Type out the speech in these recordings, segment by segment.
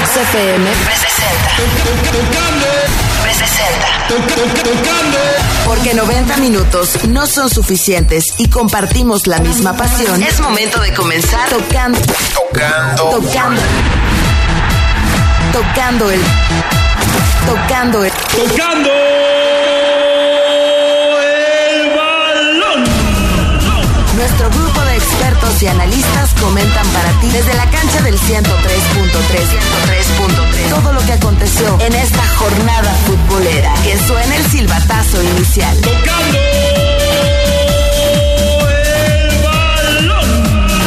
Fox FM presenta. Porque 90 minutos no son suficientes y compartimos la misma pasión, es momento de comenzar tocando el balón. Nuestro grupo de expertos y analistas comentan para ti desde la cancha del 103.3. Todo lo que aconteció en esta jornada futbolera. Que suene el silbatazo inicial. Tocando el balón.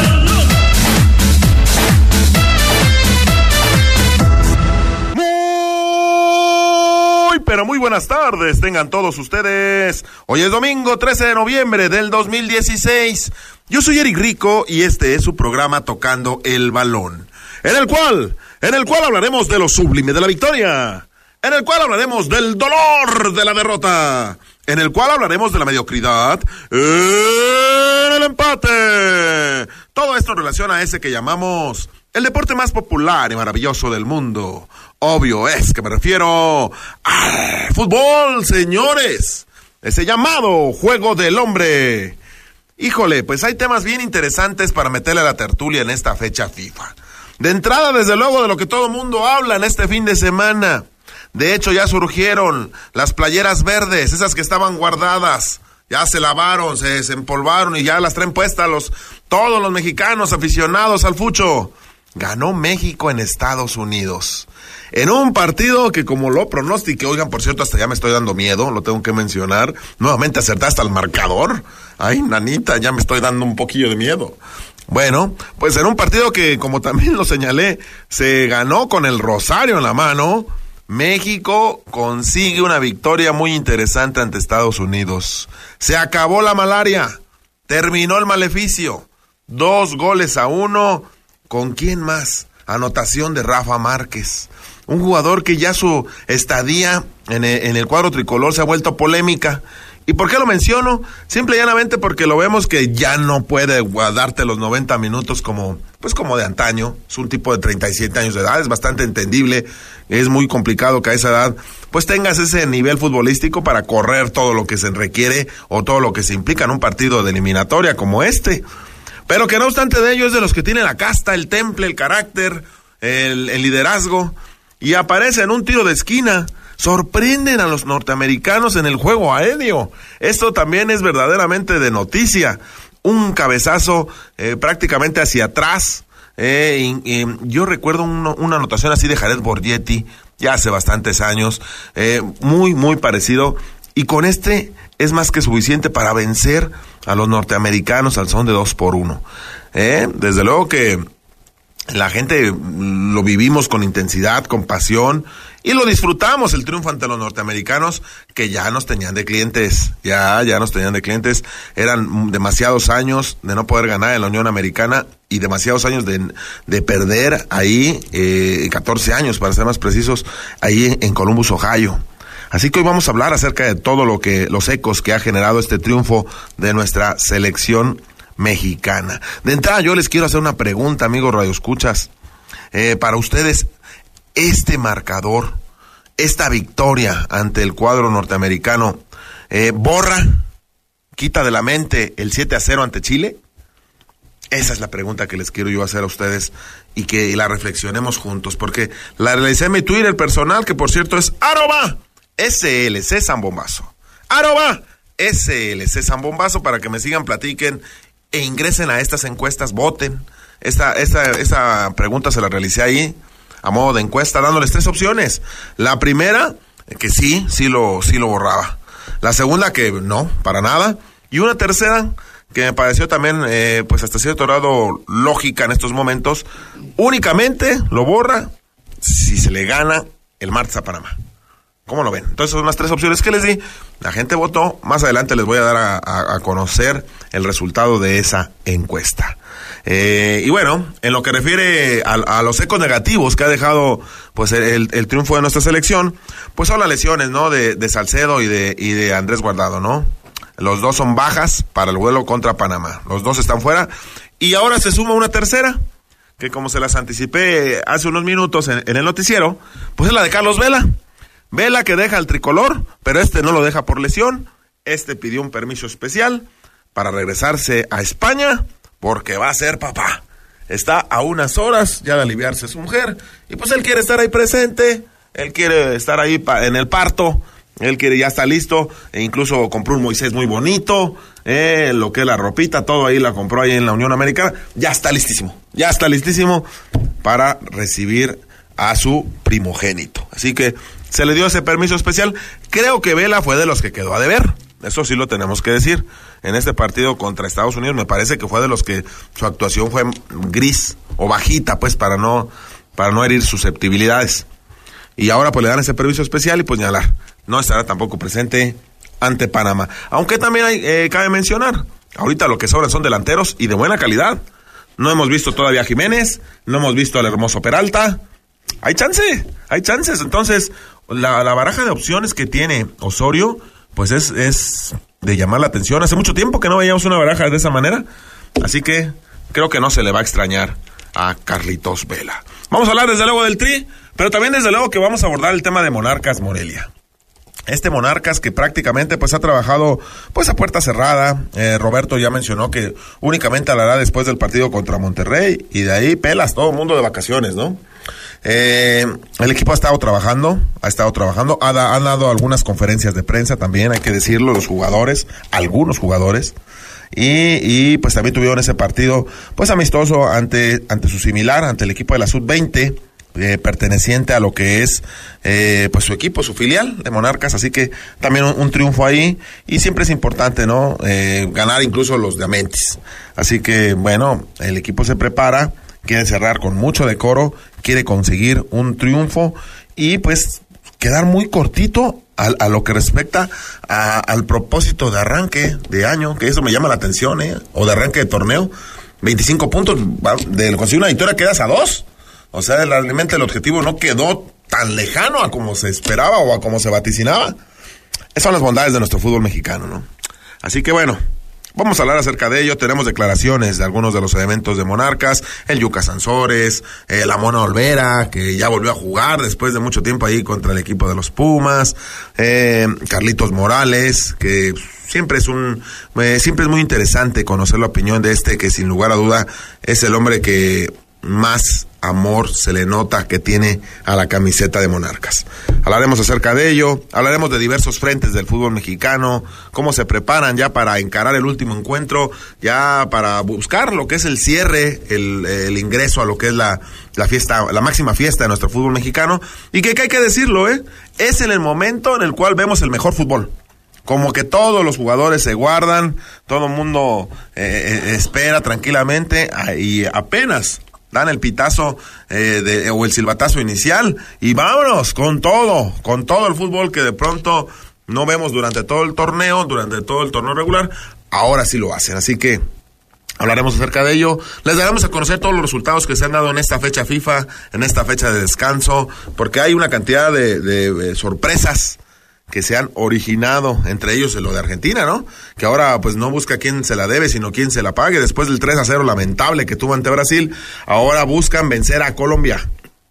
Pero muy buenas tardes, tengan todos ustedes. Hoy es domingo 13 de noviembre del 2016. Yo soy Eric Rico y este es su programa Tocando el Balón, en el cual hablaremos de lo sublime de la victoria, en el cual hablaremos del dolor de la derrota, en el cual hablaremos de la mediocridad en el empate. Todo esto en relación a ese que llamamos el deporte más popular y maravilloso del mundo. Obvio es que me refiero al fútbol, señores. Ese llamado juego del hombre. Híjole, pues hay temas bien interesantes para meterle a la tertulia en esta fecha FIFA. De entrada, desde luego, de lo que todo el mundo habla en este fin de semana. De hecho, ya surgieron las playeras verdes, esas que estaban guardadas. Ya se lavaron, se desempolvaron y ya las traen puestas todos los mexicanos aficionados al fucho. Ganó México en Estados Unidos. En un partido que, como lo pronostiqué, oigan, por cierto, hasta ya me estoy dando miedo, lo tengo que mencionar. Nuevamente acerté hasta el marcador. Ay, nanita, ya me estoy dando un poquillo de miedo. Bueno, pues en un partido que, como también lo señalé, se ganó con el rosario en la mano. México consigue una victoria muy interesante ante Estados Unidos. Se acabó la malaria, terminó el maleficio. 2-1. ¿Con quién más? Anotación de Rafa Márquez. Un jugador que ya su estadía en el cuadro tricolor se ha vuelto polémica. ¿Y por qué lo menciono? Simple y llanamente porque lo vemos que ya no puede darte los 90 minutos como de antaño. Es un tipo de 37 años de edad, es bastante entendible. Es muy complicado que a esa edad pues tengas ese nivel futbolístico para correr todo lo que se requiere o todo lo que se implica en un partido de eliminatoria como este. Pero que no obstante de ello es de los que tienen la casta, el temple, el carácter, el liderazgo. Y aparece en un tiro de esquina. Sorprenden a los norteamericanos en el juego aéreo. Esto también es verdaderamente de noticia. Un cabezazo prácticamente hacia atrás. Yo recuerdo una anotación así de Jared Borgetti, ya hace bastantes años. Muy, muy parecido. Y con este es más que suficiente para vencer a los norteamericanos al son de 2-1. Desde luego que la gente lo vivimos con intensidad, con pasión, y lo disfrutamos el triunfo ante los norteamericanos, que ya nos tenían de clientes, ya nos tenían de clientes. Eran demasiados años de no poder ganar en la Unión Americana y demasiados años de perder ahí, 14 años para ser más precisos, ahí en Columbus, Ohio. Así que hoy vamos a hablar acerca de todo los ecos que ha generado este triunfo de nuestra selección mexicana. De entrada yo les quiero hacer una pregunta, amigos radioescuchas. Para ustedes, este marcador, esta victoria ante el cuadro norteamericano, quita de la mente el 7-0 ante Chile. Esa es la pregunta que les quiero yo hacer a ustedes y que la reflexionemos juntos, porque la realicé en mi Twitter personal, que por cierto es @SLC Zambombazo. @SLC Zambombazo, para que me sigan, platiquen e ingresen a estas encuestas, voten. Esta pregunta se la realicé ahí a modo de encuesta, dándoles 3 opciones. La primera, que sí lo borraba. La segunda, que no, para nada. Y una tercera, que me pareció también, pues hasta cierto grado lógica en estos momentos. Únicamente lo borra si se le gana el martes a Panamá. ¿Cómo lo ven? Entonces son las 3 opciones que les di. La gente votó. Más adelante les voy a dar a conocer el resultado de esa encuesta. Y bueno, en lo que refiere a los ecos negativos que ha dejado pues el triunfo de nuestra selección, pues son las lesiones, ¿no? De Salcedo y de Andrés Guardado, ¿no? Los dos son bajas para el vuelo contra Panamá. Los dos están fuera. Y ahora se suma una tercera, que como se las anticipé hace unos minutos en el noticiero, pues es la de Carlos Vela. Vela que deja el tricolor, pero no lo deja por lesión. Pidió un permiso especial para regresarse a España, porque va a ser papá. Está a unas horas ya de aliviarse su mujer, y pues él quiere estar ahí presente, él quiere estar ahí en el parto, él quiere, ya está listo, e incluso compró un Moisés muy bonito, lo que es la ropita, todo ahí la compró ahí en la Unión Americana, ya está listísimo para recibir a su primogénito. Así que se le dio ese permiso especial. Creo que Vela fue de los que quedó a deber, eso sí lo tenemos que decir. En este partido contra Estados Unidos me parece que fue de los que su actuación fue gris o bajita, pues para no herir susceptibilidades. Y ahora pues le dan ese permiso especial y pues no estará tampoco presente ante Panamá. Aunque también cabe mencionar, ahorita lo que sobran son delanteros y de buena calidad. No hemos visto todavía a Jiménez, no hemos visto al hermoso Peralta. Hay chances. Entonces, la baraja de opciones que tiene Osorio, pues es de llamar la atención. Hace mucho tiempo que no veíamos una baraja de esa manera, así que creo que no se le va a extrañar a Carlitos Vela. Vamos a hablar desde luego del Tri, pero también desde luego que vamos a abordar el tema de Monarcas Morelia. Monarcas que prácticamente pues ha trabajado pues a puerta cerrada. Roberto ya mencionó que únicamente hablará después del partido contra Monterrey, y de ahí pelas todo el mundo de vacaciones, ¿no? El equipo ha estado trabajando, han dado algunas conferencias de prensa también, hay que decirlo, algunos jugadores, y pues también tuvieron ese partido pues amistoso ante su similar, ante el equipo de la Sub-20, perteneciente a lo que es pues su equipo, su filial de Monarcas, así que también un triunfo ahí, y siempre es importante, ¿no? Ganar incluso los diamantes, así que bueno, el equipo se prepara, quiere cerrar con mucho decoro, quiere conseguir un triunfo y pues quedar muy cortito a lo que respecta al propósito de arranque de año, que eso me llama la atención, o de arranque de torneo. 25 puntos, de conseguir una victoria quedas a 2, o sea, realmente el objetivo no quedó tan lejano a como se esperaba o a como se vaticinaba. Esas son las bondades de nuestro fútbol mexicano, ¿no? Así que bueno, vamos a hablar acerca de ello. Tenemos declaraciones de algunos de los elementos de Monarcas, el Yuca Sansores, la Mona Olvera, que ya volvió a jugar después de mucho tiempo ahí contra el equipo de los Pumas, Carlitos Morales, que siempre es muy interesante conocer la opinión de que sin lugar a duda es el hombre que más amor se le nota que tiene a la camiseta de Monarcas. Hablaremos acerca de ello, hablaremos de diversos frentes del fútbol mexicano, cómo se preparan ya para encarar el último encuentro, ya para buscar lo que es el cierre, el ingreso a lo que es la fiesta, la máxima fiesta de nuestro fútbol mexicano, y que hay que decirlo, es en el momento en el cual vemos el mejor fútbol. Como que todos los jugadores se guardan, todo el mundo espera tranquilamente, y apenas dan el pitazo o el silbatazo inicial y vámonos con todo el fútbol que de pronto no vemos durante todo el torneo regular, ahora sí lo hacen, así que hablaremos acerca de ello, les daremos a conocer todos los resultados que se han dado en esta fecha FIFA, en esta fecha de descanso, porque hay una cantidad de sorpresas que se han originado, entre ellos lo de Argentina, ¿no? Que ahora pues no busca quién se la debe, sino quién se la pague. Después del 3-0 lamentable que tuvo ante Brasil, ahora buscan vencer a Colombia.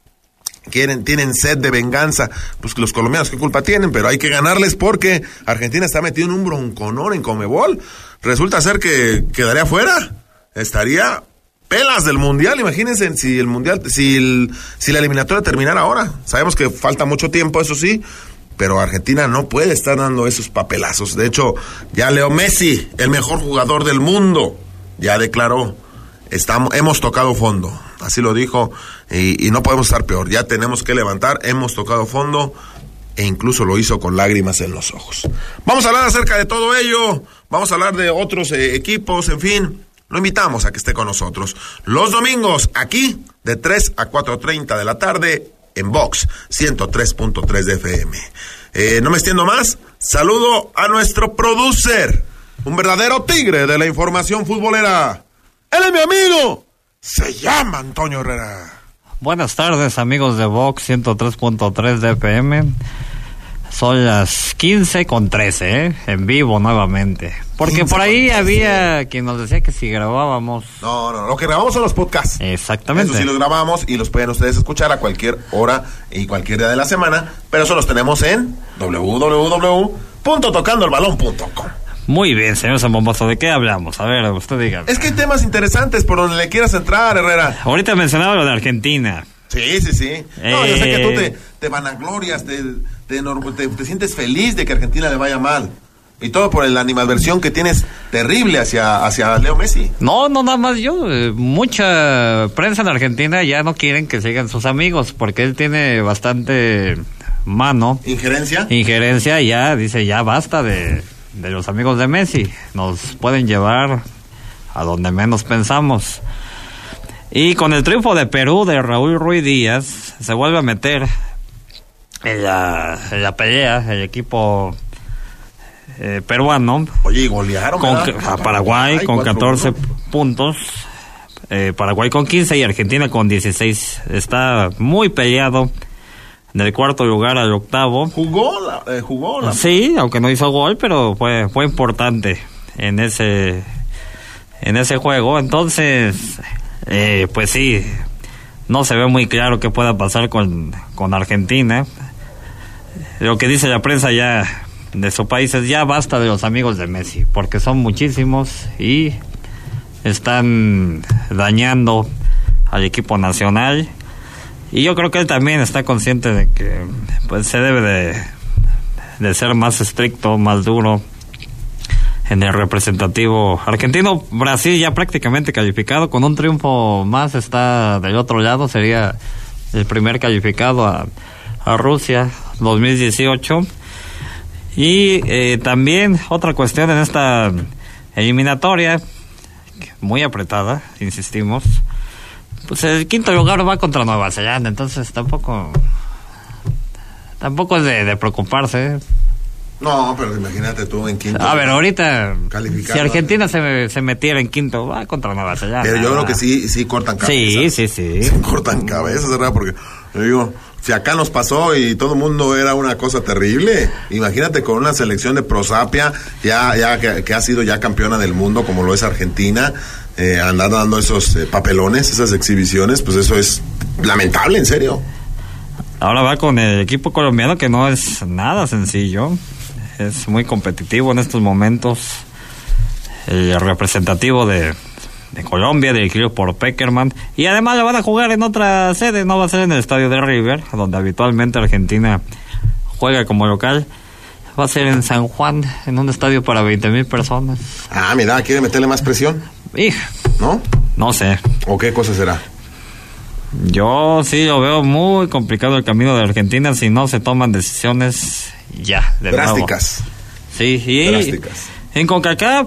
Tienen sed de venganza. Pues los colombianos qué culpa tienen, pero hay que ganarles porque Argentina está metido en un bronconón en Conmebol. Resulta ser que quedaría fuera. Estaría pelas del mundial. Imagínense si el mundial, si la eliminatoria terminara ahora. Sabemos que falta mucho tiempo, eso sí, pero Argentina no puede estar dando esos papelazos. De hecho, ya Leo Messi, el mejor jugador del mundo, ya declaró, hemos tocado fondo. Así lo dijo, y no podemos estar peor. Ya tenemos que levantar, hemos tocado fondo, e incluso lo hizo con lágrimas en los ojos. Vamos a hablar acerca de todo ello, vamos a hablar de otros equipos, en fin. Lo invitamos a que esté con nosotros los domingos, aquí, de 3 a 4:30 de la tarde, en Vox 103.3 de FM. No me extiendo más. Saludo a nuestro producer, un verdadero tigre de la información futbolera. Él es mi amigo, se llama Antonio Herrera. Buenas tardes, amigos de Vox 103.3 de FM. Son las 15:13, en vivo nuevamente. Porque por ahí había quien nos decía que si grabábamos... No, lo que grabamos son los podcasts. Exactamente. Eso sí los grabamos y los pueden ustedes escuchar a cualquier hora y cualquier día de la semana, pero eso los tenemos en www.tocandoelbalón.com. Muy bien, señor Zambombazo, ¿de qué hablamos? A ver, usted diga. Es que hay temas interesantes por donde le quieras entrar, Herrera. Ahorita mencionaba lo de Argentina. Sí. No, yo sé que tú te vanaglorias, te sientes feliz de que a Argentina le vaya mal. Y todo por la animadversión que tienes terrible hacia Leo Messi. No, nada más yo. Mucha prensa en Argentina ya no quieren que sigan sus amigos, porque él tiene bastante mano. ¿Injerencia? Ya, dice, ya basta de los amigos de Messi. Nos pueden llevar a donde menos pensamos. Y con el triunfo de Perú de Raúl Ruiz Díaz, se vuelve a meter en la pelea el equipo peruano. Oye, y golearon a Paraguay con 14 puntos, Paraguay con 15 y Argentina con 16. Está muy peleado del cuarto lugar al octavo. Jugó la... Sí, aunque no hizo gol, pero fue importante en ese juego. Entonces, pues sí, no se ve muy claro qué pueda pasar con Argentina. Lo que dice la prensa ya de su país es: ya basta de los amigos de Messi, porque son muchísimos y están dañando al equipo nacional. Y yo creo que él también está consciente de que pues se debe de ser más estricto, más duro en el representativo argentino. Brasil ya prácticamente calificado, con un triunfo más está del otro lado, sería el primer calificado a Rusia 2018. Y también otra cuestión en esta eliminatoria, muy apretada, insistimos, pues el quinto lugar va contra Nueva Zelanda, entonces tampoco es de preocuparse. No, pero imagínate tú en quinto. A ver, ahorita, si Argentina se metiera en quinto, va contra Nueva Zelanda. Pero yo creo que sí cortan cabezas. Sí. Sí cortan cabezas, ¿verdad? Porque yo digo, si acá nos pasó y todo el mundo era una cosa terrible, imagínate con una selección de prosapia, ya que ha sido ya campeona del mundo, como lo es Argentina, andar dando esos papelones, esas exhibiciones, pues eso es lamentable, en serio. Ahora va con el equipo colombiano, que no es nada sencillo. Es muy competitivo en estos momentos. El representativo de Colombia, dirigido por Peckerman. Y además lo van a jugar en otra sede, no va a ser en el estadio de River, donde habitualmente Argentina juega como local. Va a ser en San Juan, en un estadio para 20,000 personas. Ah, mira, ¿quiere meterle más presión? ¿No? No sé. ¿O qué cosa será? Yo sí lo veo muy complicado el camino de Argentina si no se toman decisiones ya, de drásticas. Nuevo. Sí, y drásticas. En CONCACAF,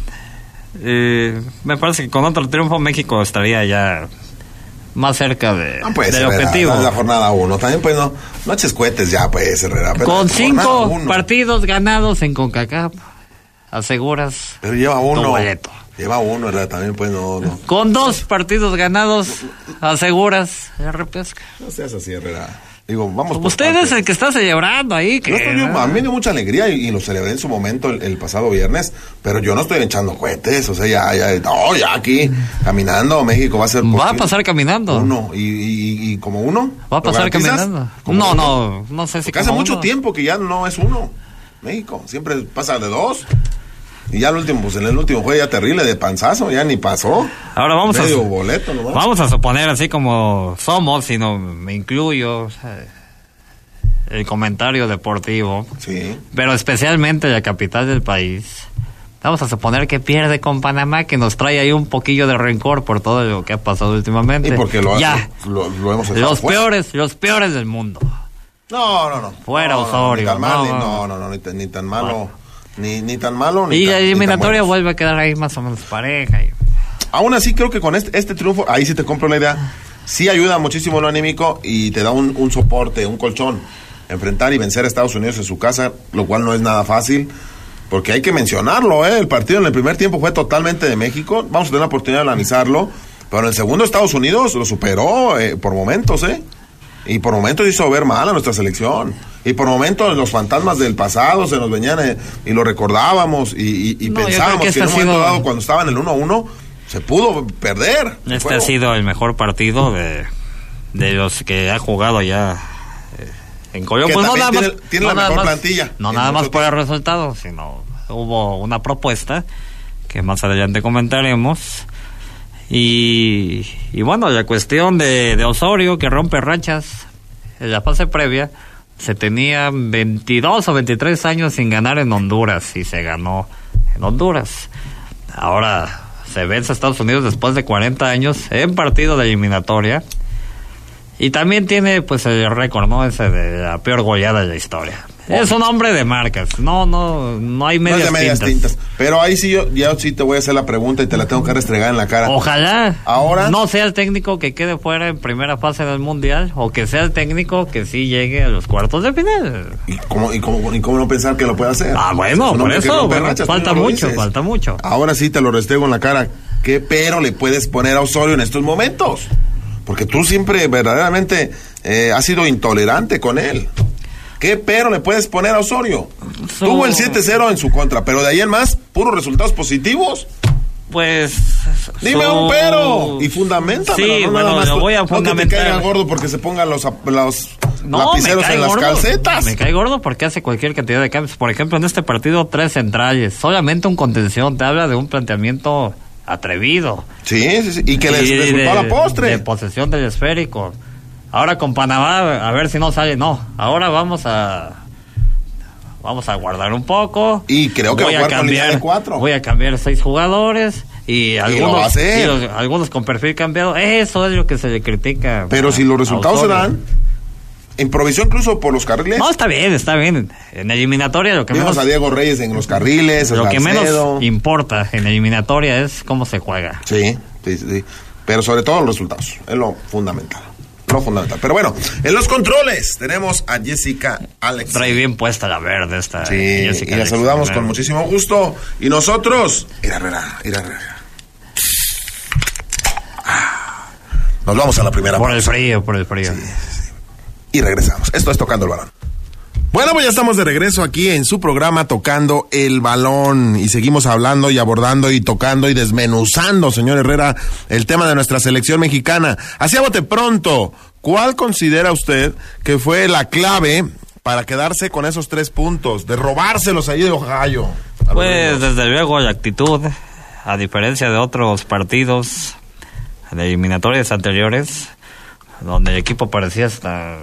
me parece que con otro triunfo México estaría ya más cerca del objetivo. La jornada 1. También pues no eches cohetes ya, pues, Herrera. Con 5 partidos ganados en CONCACAF, aseguras. Pero lleva uno. Tu boleto. Lleva uno, ¿verdad? También pues no. Con 2 partidos ganados, aseguras la repesca. No seas así, Herrera. Digo, vamos por usted partes. Es el que está celebrando ahí. A mí me dio mucha alegría y lo celebré en su momento el pasado viernes, pero yo no estoy echando cohetes, o sea, ya aquí caminando, México va a ser... Va a pasar caminando. Uno, y como uno. Va a pasar caminando. No sé si porque hace mucho tiempo que ya no es uno, México, siempre pasa de 2. Y ya en el último fue ya terrible, de panzazo, ya ni pasó. Ahora vamos boleto, ¿no? Vamos a suponer así como somos, si no me incluyo, el comentario deportivo. Sí. Pero especialmente la capital del país. Vamos a suponer que pierde con Panamá, que nos trae ahí un poquillo de rencor por todo lo que ha pasado últimamente. Y porque lo hemos dejado los peores del mundo. No. Fuera Osorio. Ni tan malo. Bueno. Ni tan malo ni y tan, la eliminatoria ni tan vuelve a quedar ahí más o menos pareja. Aún así creo que con este triunfo, ahí sí te compro la idea, sí ayuda muchísimo lo anímico y te da un soporte, un colchón. Enfrentar y vencer a Estados Unidos en su casa, lo cual no es nada fácil, porque hay que mencionarlo, el partido en el primer tiempo fue totalmente de México, vamos a tener la oportunidad de analizarlo, pero en el segundo Estados Unidos lo superó por momentos, Y por momentos hizo ver mal a nuestra selección. Y por momentos los fantasmas del pasado se nos venían y lo recordábamos y pensábamos que en un momento dado, cuando estaba en el 1-1, se pudo perder. Este ha sido el mejor partido de los que ha jugado ya en Colombia. Pues tiene la mejor plantilla. No nada más por el resultado, sino hubo una propuesta que más adelante comentaremos. Y bueno, la cuestión de Osorio, que rompe rachas en la fase previa, se tenía 22 o 23 años sin ganar en Honduras y se ganó en Honduras. Ahora se vence a Estados Unidos después de 40 años en partido de eliminatoria. Y también tiene pues el récord, ¿no? Ese de la peor goleada de la historia. Es un hombre de marcas, no hay medias tintas. Pero ahí sí yo sí te voy a hacer la pregunta y te la tengo que restregar en la cara. Ojalá ahora no sea el técnico que quede fuera en primera fase del Mundial, o que sea el técnico que sí llegue a los cuartos de final. ¿Y cómo no pensar que lo puede hacer? Bueno, por eso, falta mucho. Ahora sí te lo restrego en la cara. ¿Qué pero le puedes poner a Osorio en estos momentos? Porque tú siempre verdaderamente has sido intolerante con él. ¿Qué pero le puedes poner a Osorio? Tuvo el 7-0 en su contra, pero de ahí en más, puros resultados positivos. Pues... Dime un pero y fundamentamelo. Sí, no, bueno, lo voy a fundamentar. No que te caiga gordo porque se pongan los lapiceros en las calcetas. Me cae gordo porque hace cualquier cantidad de cambios. Por ejemplo, en este partido, 3 centrales, solamente un contención. Te habla de un planteamiento atrevido. Sí. Y que les resultó a la postre. De posesión del esférico. Ahora con Panamá, a ver si no sale. No, ahora vamos a guardar un poco. Y creo que voy a cambiar 4. Voy a cambiar 6 jugadores. Y algunos con perfil cambiado. Eso es lo que se le critica. Pero si los resultados se dan, improvisó incluso por los carriles. No, está bien. En eliminatoria lo que vimos a Diego Reyes en los carriles. Lo que menos importa en eliminatoria es cómo se juega. Sí. Pero sobre todo los resultados. Es lo fundamental. Pero bueno, en los controles tenemos a Jessica Alex. Trae bien puesta la verde esta. Sí, Jessica, y la saludamos con muchísimo gusto. Y nosotros, Irarrera. Nos vamos a la primera pausa. Por el frío. Sí. Y regresamos. Esto es Tocando el Balón. Bueno, pues ya estamos de regreso aquí en su programa Tocando el Balón y seguimos hablando y abordando y tocando y desmenuzando, señor Herrera, el tema de nuestra selección mexicana. Así a bote pronto, ¿cuál considera usted que fue la clave para quedarse con esos 3 puntos, de robárselos ahí de Ohio? Pues desde luego la actitud, a diferencia de otros partidos de eliminatorias anteriores, donde el equipo parecía estar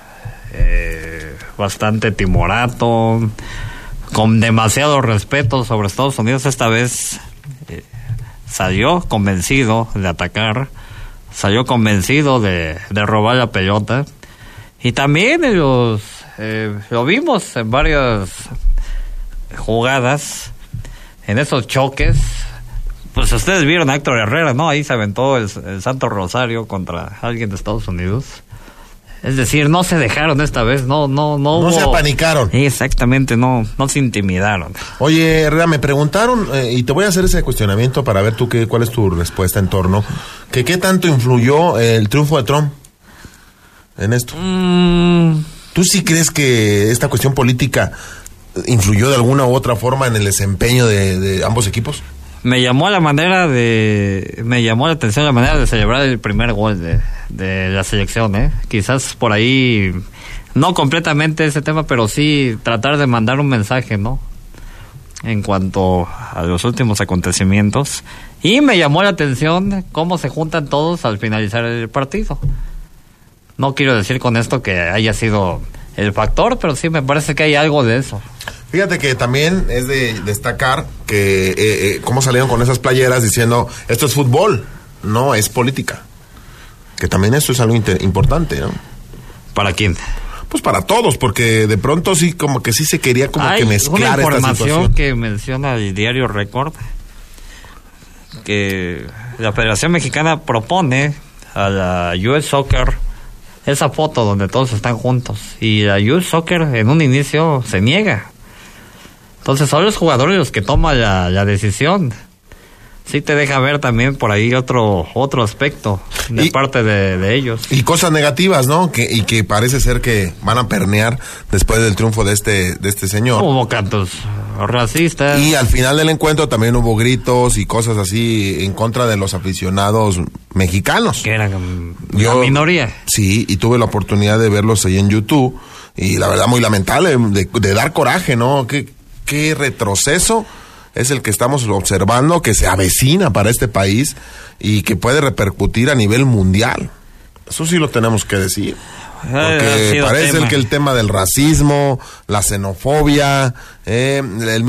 bastante timorato, con demasiado respeto sobre Estados Unidos. Esta vez salió convencido de atacar, salió convencido de robar la pelota, y también lo vimos en varias jugadas, en esos choques. Pues ustedes vieron a Héctor Herrera, ¿no? Ahí se aventó el Santo Rosario contra alguien de Estados Unidos. Es decir, no se dejaron esta vez, no hubo... se apanicaron. Exactamente, no se intimidaron. Oye, Herrera, me preguntaron, y te voy a hacer ese cuestionamiento para ver tú cuál es tu respuesta en torno, que qué tanto influyó el triunfo de Trump en esto. ¿Tú sí crees que esta cuestión política influyó de alguna u otra forma en el desempeño de ambos equipos? Me llamó la atención la manera de celebrar el primer gol de la selección, Quizás por ahí, no completamente ese tema, pero sí tratar de mandar un mensaje, ¿no? En cuanto a los últimos acontecimientos. Y me llamó la atención cómo se juntan todos al finalizar el partido. No quiero decir con esto que haya sido el factor, pero sí me parece que hay algo de eso. Fíjate que también es de destacar que cómo salieron con esas playeras diciendo esto es fútbol, no es política. Que también eso es algo importante, ¿no? ¿Para quién? Pues para todos, porque de pronto sí como que sí se quería como que mezclar esta situación. Hay una información que menciona el diario Record, que la Federación Mexicana propone a la US Soccer esa foto donde todos están juntos, y la US Soccer en un inicio se niega. Entonces son los jugadores los que toman la decisión. sí te deja ver también por ahí otro aspecto de parte de ellos. Y cosas negativas, ¿no? Que parece ser que van a permear después del triunfo de este señor. Hubo cantos racistas. Y al final del encuentro también hubo gritos y cosas así en contra de los aficionados mexicanos. Que eran una minoría. Sí, y tuve la oportunidad de verlos ahí en YouTube. Y la verdad muy lamentable, de dar coraje, ¿no? Qué retroceso es el que estamos observando, que se avecina para este país y que puede repercutir a nivel mundial. Eso sí lo tenemos que decir. Porque parece que el tema del racismo, la xenofobia, el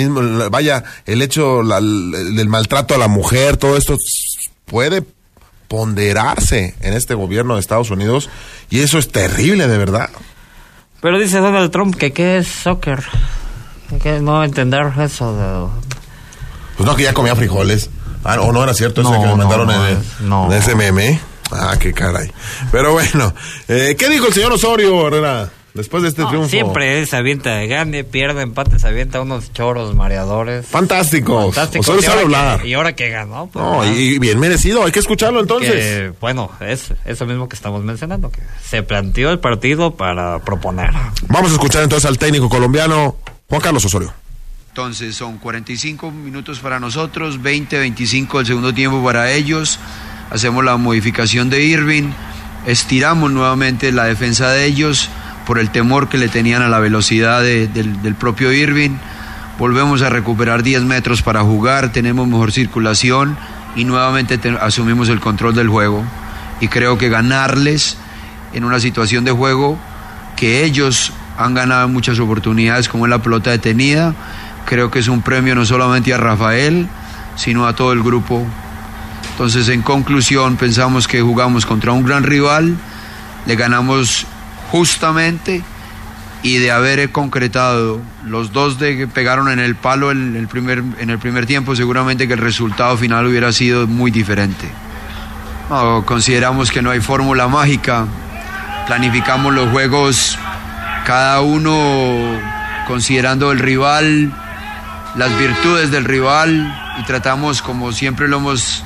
hecho del maltrato a la mujer, todo esto puede ponderarse en este gobierno de Estados Unidos y eso es terrible, de verdad. Pero dice Donald Trump que qué es soccer, que no entender eso de... Pues no, que ya comía frijoles. ¿O no era cierto eso que me mandaron en ese meme? Ah, qué caray. Pero bueno, ¿qué dijo el señor Osorio, Herrera, después de este triunfo? Siempre se avienta, gane, pierde, empate, se avienta unos choros mareadores. Fantásticos. Osorio sabe hablar. Y ahora que ganó. Pues, no, y bien merecido, hay que escucharlo entonces. Bueno, es eso mismo que estamos mencionando, que se planteó el partido para proponer. Vamos a escuchar entonces al técnico colombiano, Juan Carlos Osorio. Entonces son 45 minutos para nosotros, 25 del segundo tiempo para ellos. Hacemos la modificación de Irving, estiramos nuevamente la defensa de ellos por el temor que le tenían a la velocidad del propio Irving. Volvemos a recuperar 10 metros para jugar, tenemos mejor circulación y nuevamente asumimos el control del juego. Y creo que ganarles en una situación de juego que ellos han ganado muchas oportunidades, como es la pelota detenida, creo que es un premio no solamente a Rafael, sino a todo el grupo. Entonces, en conclusión, pensamos que jugamos contra un gran rival, le ganamos justamente, y de haber concretado los dos que pegaron en el palo en el primer tiempo, seguramente que el resultado final hubiera sido muy diferente. No, consideramos que no hay fórmula mágica, planificamos los juegos cada uno considerando el rival, las virtudes del rival, y tratamos, como siempre lo hemos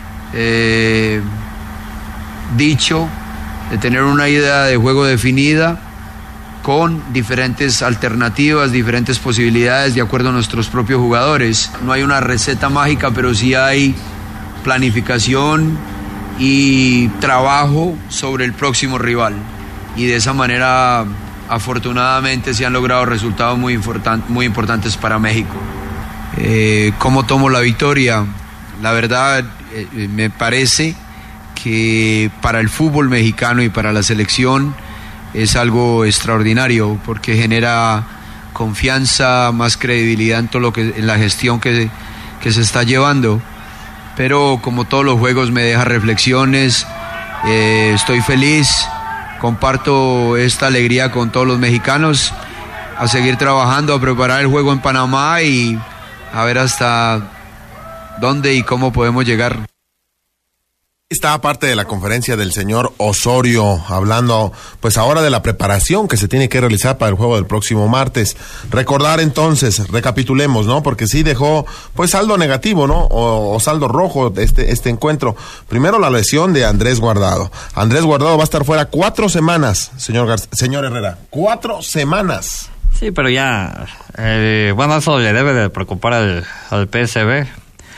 dicho, de tener una idea de juego definida con diferentes alternativas, diferentes posibilidades de acuerdo a nuestros propios jugadores. No hay una receta mágica, pero sí hay planificación y trabajo sobre el próximo rival, y de esa manera afortunadamente se han logrado resultados muy importantes para México. ¿Cómo tomo la victoria? La verdad, me parece que para el fútbol mexicano y para la selección es algo extraordinario, porque genera confianza, más credibilidad en todo en la gestión que se está llevando. Pero como todos los juegos me deja reflexiones, estoy feliz, comparto esta alegría con todos los mexicanos, a seguir trabajando, a preparar el juego en Panamá y a ver hasta dónde y cómo podemos llegar. Está parte de la conferencia del señor Osorio, hablando pues ahora de la preparación que se tiene que realizar para el juego del próximo martes. Recordar entonces, recapitulemos, ¿no? Porque sí dejó pues saldo negativo, ¿no? O saldo rojo este encuentro. Primero la lesión de Andrés Guardado. Andrés Guardado va a estar fuera 4 semanas, señor Herrera. 4 semanas. Sí, pero ya, bueno, eso le debe de preocupar al PSV.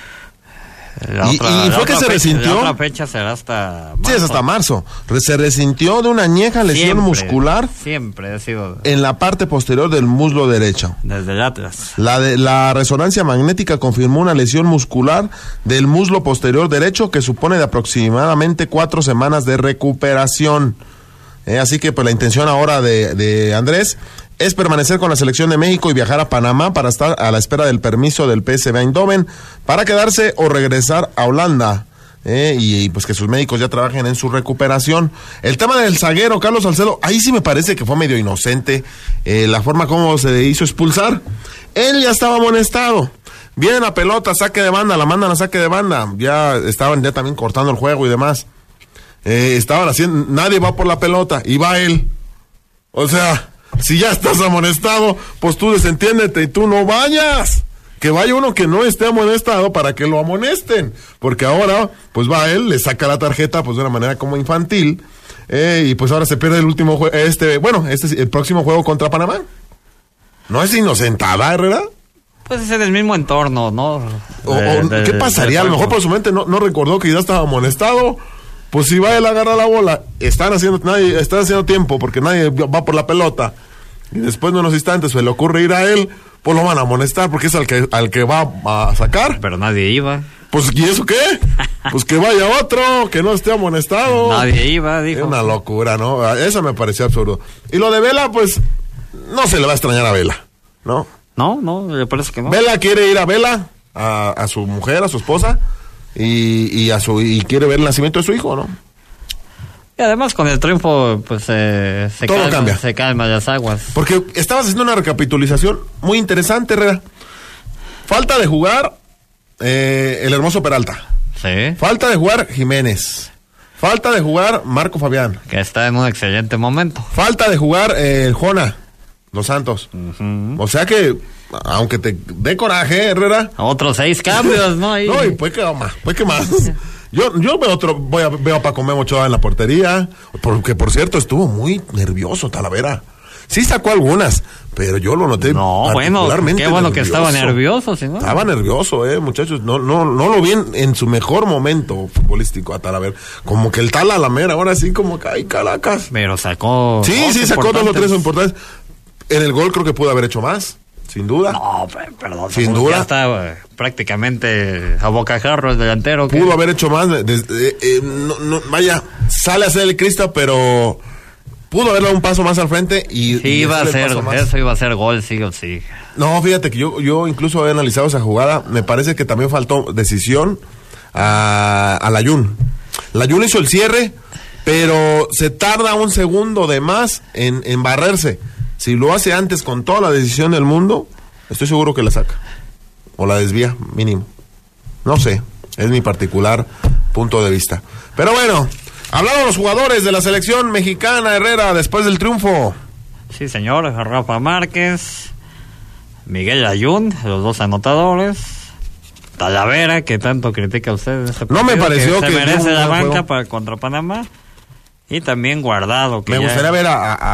Y fue que se resintió. La otra fecha será hasta marzo. Sí, es hasta marzo. Se resintió de una añeja lesión muscular. Siempre ha sido. En la parte posterior del muslo derecho. Desde el Atlas. La resonancia magnética confirmó una lesión muscular del muslo posterior derecho que supone de aproximadamente 4 semanas de recuperación. Así que pues la intención ahora de Andrés es permanecer con la selección de México y viajar a Panamá para estar a la espera del permiso del PSV Eindhoven para quedarse o regresar a Holanda. Y pues que sus médicos ya trabajen en su recuperación. El tema del zaguero Carlos Salcedo, ahí sí me parece que fue medio inocente la forma como se hizo expulsar. Él ya estaba amonestado. Viene la pelota, saque de banda, la mandan a saque de banda. Ya estaban ya también cortando el juego y demás. Estaban haciendo, nadie va por la pelota y va él. O sea, si ya estás amonestado, pues tú desentiéndete y tú no vayas. que vaya uno que no esté amonestado para que lo amonesten, porque ahora, pues va él, le saca la tarjeta, pues de una manera como infantil, y pues ahora se pierde el último juego, el próximo juego contra Panamá. ¿No es inocentada, Herrera? Pues es en el mismo entorno, ¿no? ¿Qué pasaría? A lo mejor por su mente no recordó que ya estaba amonestado. Pues si va él a agarrar la bola, están haciendo tiempo porque nadie va por la pelota. Y después de unos instantes se le ocurre ir a él, pues lo van a amonestar porque es al que va a sacar. Pero nadie iba. Pues, ¿y eso qué? Pues que vaya otro, que no esté amonestado. Nadie iba, dijo. Es una locura, ¿no? Eso me pareció absurdo. Y lo de Vela, pues, no se le va a extrañar a Vela, ¿no? No, me parece que no. Vela quiere ir a Vela, a su mujer, a su esposa, y quiere ver el nacimiento de su hijo, ¿no? Y además con el triunfo, pues se calman las aguas. Porque estabas haciendo una recapitulización muy interesante, Herrera. Falta de jugar el hermoso Peralta. Sí. Falta de jugar Jiménez. Falta de jugar Marco Fabián. Que está en un excelente momento. Falta de jugar Jona Dos Santos. O sea que, aunque te dé coraje, Herrera. Otros 6 cambios, ¿no? Ahí. No, y puede que más. Yo veo a Paco Memo Ochoa en la portería, porque por cierto estuvo muy nervioso Talavera. Sí sacó algunas, pero yo lo noté particularmente qué bueno nervioso. Que estaba nervioso, ¿sí, no? Estaba nervioso, muchachos. No lo vi en su mejor momento futbolístico a Talavera. Como que el tal Alamera, ahora sí como que hay calacas. Pero sacó. Sí, sacó 2 o 3 importantes. En el gol creo que pudo haber hecho más. Sin duda. No, perdón. Sin duda. Ya está prácticamente a bocajarro el delantero. Pudo haber hecho más. Vaya, sale a hacer el Cristo, pero pudo haber dado un paso más al frente y... Sí, eso iba a ser gol, sí o sí. No, fíjate que yo incluso he analizado esa jugada. Me parece que también faltó decisión a Layún. Layún hizo el cierre, pero se tarda un segundo de más en barrerse. Si lo hace antes con toda la decisión del mundo, estoy seguro que la saca. O la desvía, mínimo. No sé, es mi particular punto de vista. Pero bueno, hablaron los jugadores de la selección mexicana, Herrera, después del triunfo. Sí, señor, Rafa Márquez, Miguel Layún, los 2 anotadores, Talavera, que tanto critica a usted. No me pareció que se merece la banca contra Panamá. Y también Guardado. Que me gustaría ver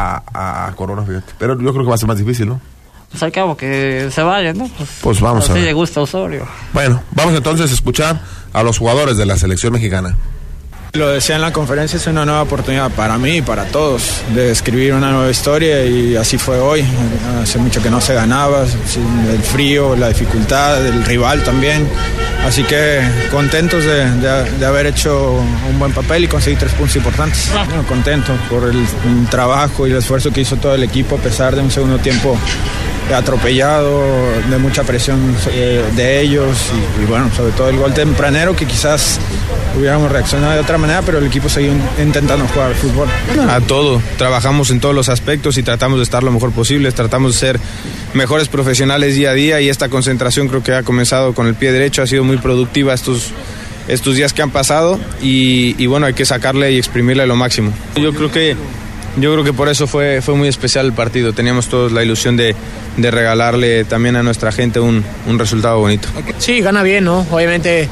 a Corona, fíjate. Pero yo creo que va a ser más difícil, ¿no? Pues al cabo que se vayan, ¿no? Pues vamos a ver. Así le gusta a Osorio. Bueno, vamos entonces a escuchar a los jugadores de la selección mexicana. Lo decía en la conferencia, es una nueva oportunidad para mí y para todos de escribir una nueva historia y así fue hoy. Hace mucho que no se ganaba, el frío, la dificultad, el rival también. Así que contentos de haber hecho un buen papel y conseguir 3 puntos importantes. Bueno, contento por el trabajo y el esfuerzo que hizo todo el equipo a pesar de un segundo tiempo atropellado, de mucha presión de ellos y bueno, sobre todo el gol tempranero que quizás hubiéramos reaccionado de otra manera, pero el equipo siguió intentando jugar al fútbol. A todo, trabajamos en todos los aspectos y tratamos de estar lo mejor posible, tratamos de ser mejores profesionales día a día y esta concentración creo que ha comenzado con el pie derecho, ha sido muy productiva estos días que han pasado y bueno, hay que sacarle y exprimirle lo máximo. Yo creo que por eso fue muy especial el partido. Teníamos todos la ilusión de regalarle también a nuestra gente un resultado bonito. Sí, gana bien, ¿no? Obviamente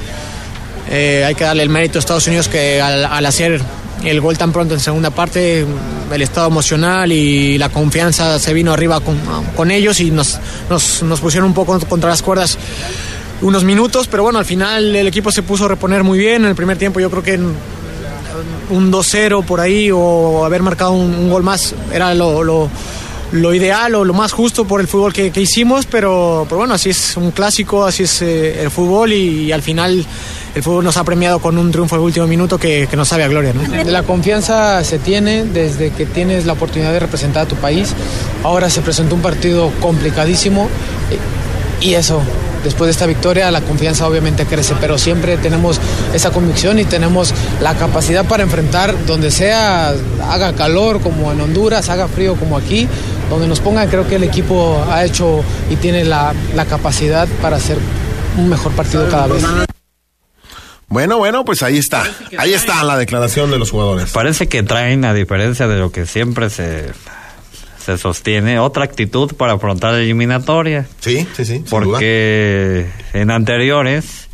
hay que darle el mérito a Estados Unidos que al hacer el gol tan pronto en segunda parte, el estado emocional y la confianza se vino arriba con ellos y nos pusieron un poco contra las cuerdas unos minutos, pero bueno, al final el equipo se puso a reponer muy bien. En el primer tiempo yo creo que un 2-0 por ahí o haber marcado un gol más era lo ideal o lo más justo por el fútbol que hicimos, pero bueno, así es un clásico, así es el fútbol y al final el fútbol nos ha premiado con un triunfo de último minuto que nos sabe a gloria, ¿no? La confianza se tiene desde que tienes la oportunidad de representar a tu país. Ahora se presentó un partido complicadísimo y eso, después de esta victoria la confianza obviamente crece, pero siempre tenemos esa convicción y tenemos la capacidad para enfrentar donde sea, haga calor como en Honduras, haga frío como aquí, donde nos pongan. Creo que el equipo ha hecho y tiene la capacidad para hacer un mejor partido cada vez. Bueno, pues ahí está la declaración de los jugadores. Parece que traen, a diferencia de lo que siempre se se sostiene otra actitud para afrontar la eliminatoria. Sí, porque en anteriores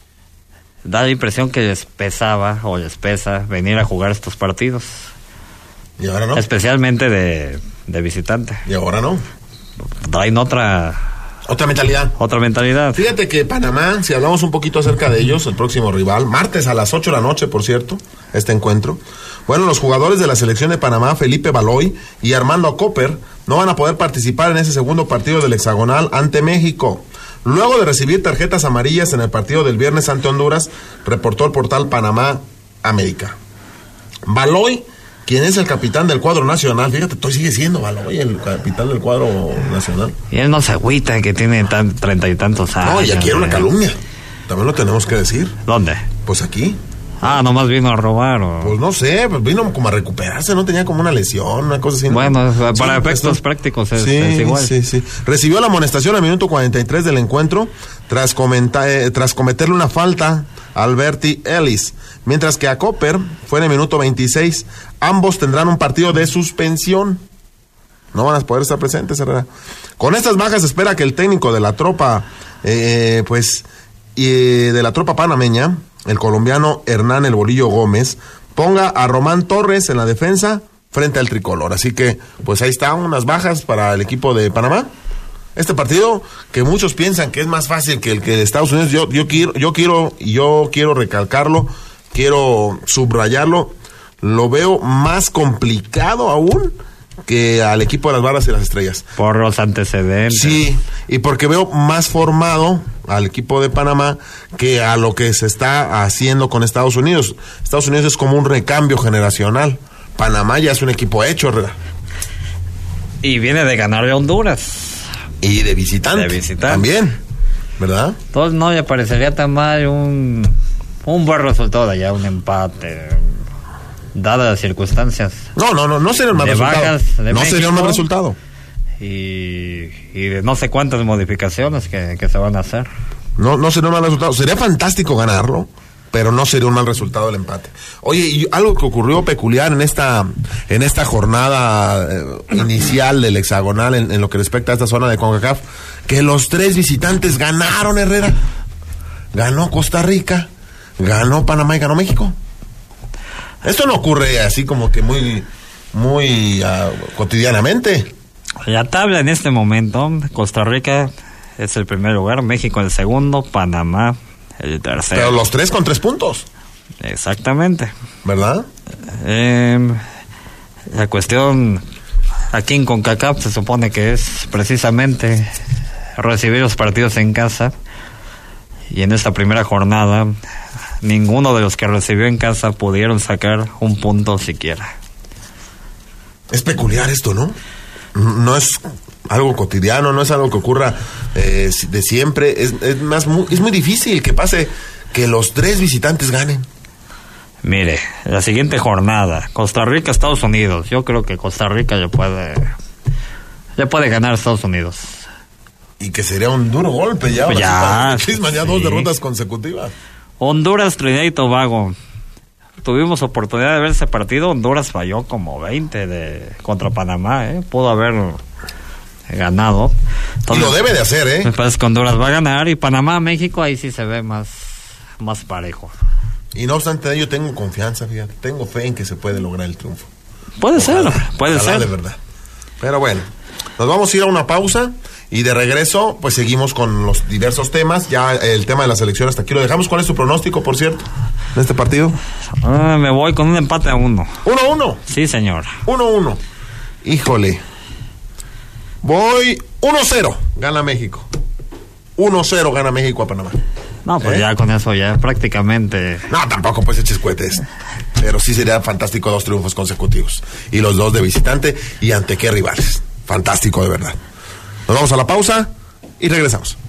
da la impresión que les pesaba o les pesa venir a jugar estos partidos. ¿Y ahora no? Especialmente de visitante. ¿Y ahora no? Traen otra mentalidad. Otra mentalidad. Fíjate que Panamá, si hablamos un poquito acerca de ellos, el próximo rival, martes a las 8 de la noche, por cierto, este encuentro. Bueno, los jugadores de la selección de Panamá, Felipe Baloy y Armando Copper, no van a poder participar en ese segundo partido del hexagonal ante México. Luego de recibir tarjetas amarillas en el partido del viernes ante Honduras, reportó el portal Panamá América. Baloy, quien es el capitán del cuadro nacional, fíjate, sigue siendo Baloy el capitán del cuadro nacional. Y él no se agüita que tiene 30 y tantos años. No, y aquí era una calumnia, también lo tenemos que decir. ¿Dónde? Pues aquí. Nomás vino a robar o... Pues no sé, pues vino como a recuperarse, no tenía como una lesión, una cosa así. Bueno, para efectos prácticos es igual. Sí. Recibió la amonestación al minuto 43 del encuentro tras cometerle una falta a Alberti Ellis, mientras que a Copper fue en el minuto 26. Ambos tendrán un partido de suspensión. No van a poder estar presentes, Herrera. Con estas bajas se espera que el técnico de la tropa, de la tropa panameña, el colombiano Hernán El Bolillo Gómez, ponga a Román Torres en la defensa frente al tricolor. Así que, pues ahí están unas bajas para el equipo de Panamá. Este partido que muchos piensan que es más fácil que el que de Estados Unidos, yo quiero recalcarlo, quiero subrayarlo, lo veo más complicado aún que al equipo de las Barras y las Estrellas. Por los antecedentes. Sí, y porque veo más formado al equipo de Panamá que a lo que se está haciendo con Estados Unidos. Estados Unidos es como un recambio generacional. Panamá ya es un equipo hecho, Herrera. Y viene de ganarle a Honduras. Y de visitante. También, ¿verdad? Entonces no le parecería tan mal un buen resultado allá, un empate, dadas las circunstancias. No sería un mal resultado. No sería un mal resultado. Y de no sé cuántas modificaciones que se van a hacer. No sería un mal resultado. Sería fantástico ganarlo, pero no sería un mal resultado el empate. Oye, y algo que ocurrió peculiar en esta jornada inicial del hexagonal en lo que respecta a esta zona de CONCACAF, que los 3 visitantes ganaron, Herrera. Ganó Costa Rica, ganó Panamá y ganó México. Esto no ocurre así como que muy cotidianamente. La tabla en este momento, Costa Rica es el primer lugar, México el segundo, Panamá el tercero. Pero los 3 con 3 puntos. Exactamente. ¿Verdad? La cuestión aquí en CONCACAF se supone que es precisamente recibir los partidos en casa, y en esta primera jornada ninguno de los que recibió en casa pudieron sacar un punto siquiera. Es peculiar esto, ¿no? No es algo cotidiano, no es algo que ocurra de siempre. Es muy difícil que pase que los 3 visitantes ganen. Mire, la siguiente jornada, Costa Rica, Estados Unidos. Yo creo que Costa Rica ya puede ganar a Estados Unidos. Y que sería un duro golpe ya. Ya, sí. 2 derrotas consecutivas. Honduras, Trinidad y Tobago. Tuvimos oportunidad de ver ese partido. Honduras falló como 20 contra Panamá, pudo haber ganado. Entonces, y lo debe de hacer, me parece que Honduras va a ganar, y Panamá, México, ahí sí se ve más parejo. Y no obstante, yo tengo confianza, fíjate, tengo fe en que se puede lograr el triunfo. Puede ser. De verdad. Pero bueno, nos vamos a ir a una pausa. Y de regreso, pues seguimos con los diversos temas. Ya el tema de la selección hasta aquí lo dejamos. ¿Cuál es tu pronóstico, por cierto, en este partido? Me voy con un empate a 1. 1-1. Sí, señor. 1-1. Híjole. Voy 1-0. Gana México. 1-0 gana México a Panamá. No, pues ya con eso ya prácticamente... No, tampoco pues eches cohetes. Pero sí sería fantástico 2 triunfos consecutivos. Y los 2 de visitante. ¿Y ante qué rivales? Fantástico, de verdad. Nos vamos a la pausa y regresamos.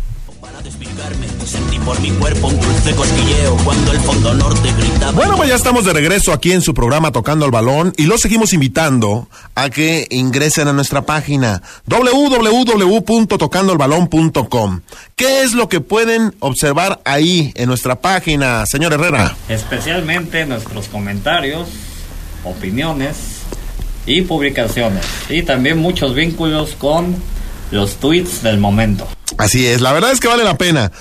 Bueno, pues ya estamos de regreso aquí en su programa Tocando el Balón, y los seguimos invitando a que ingresen a nuestra página www.tocandoelbalón.com. ¿Qué es lo que pueden observar ahí en nuestra página, señor Herrera? Especialmente nuestros comentarios, opiniones y publicaciones, y también muchos vínculos con los tweets del momento. Así es, la verdad es que vale la pena.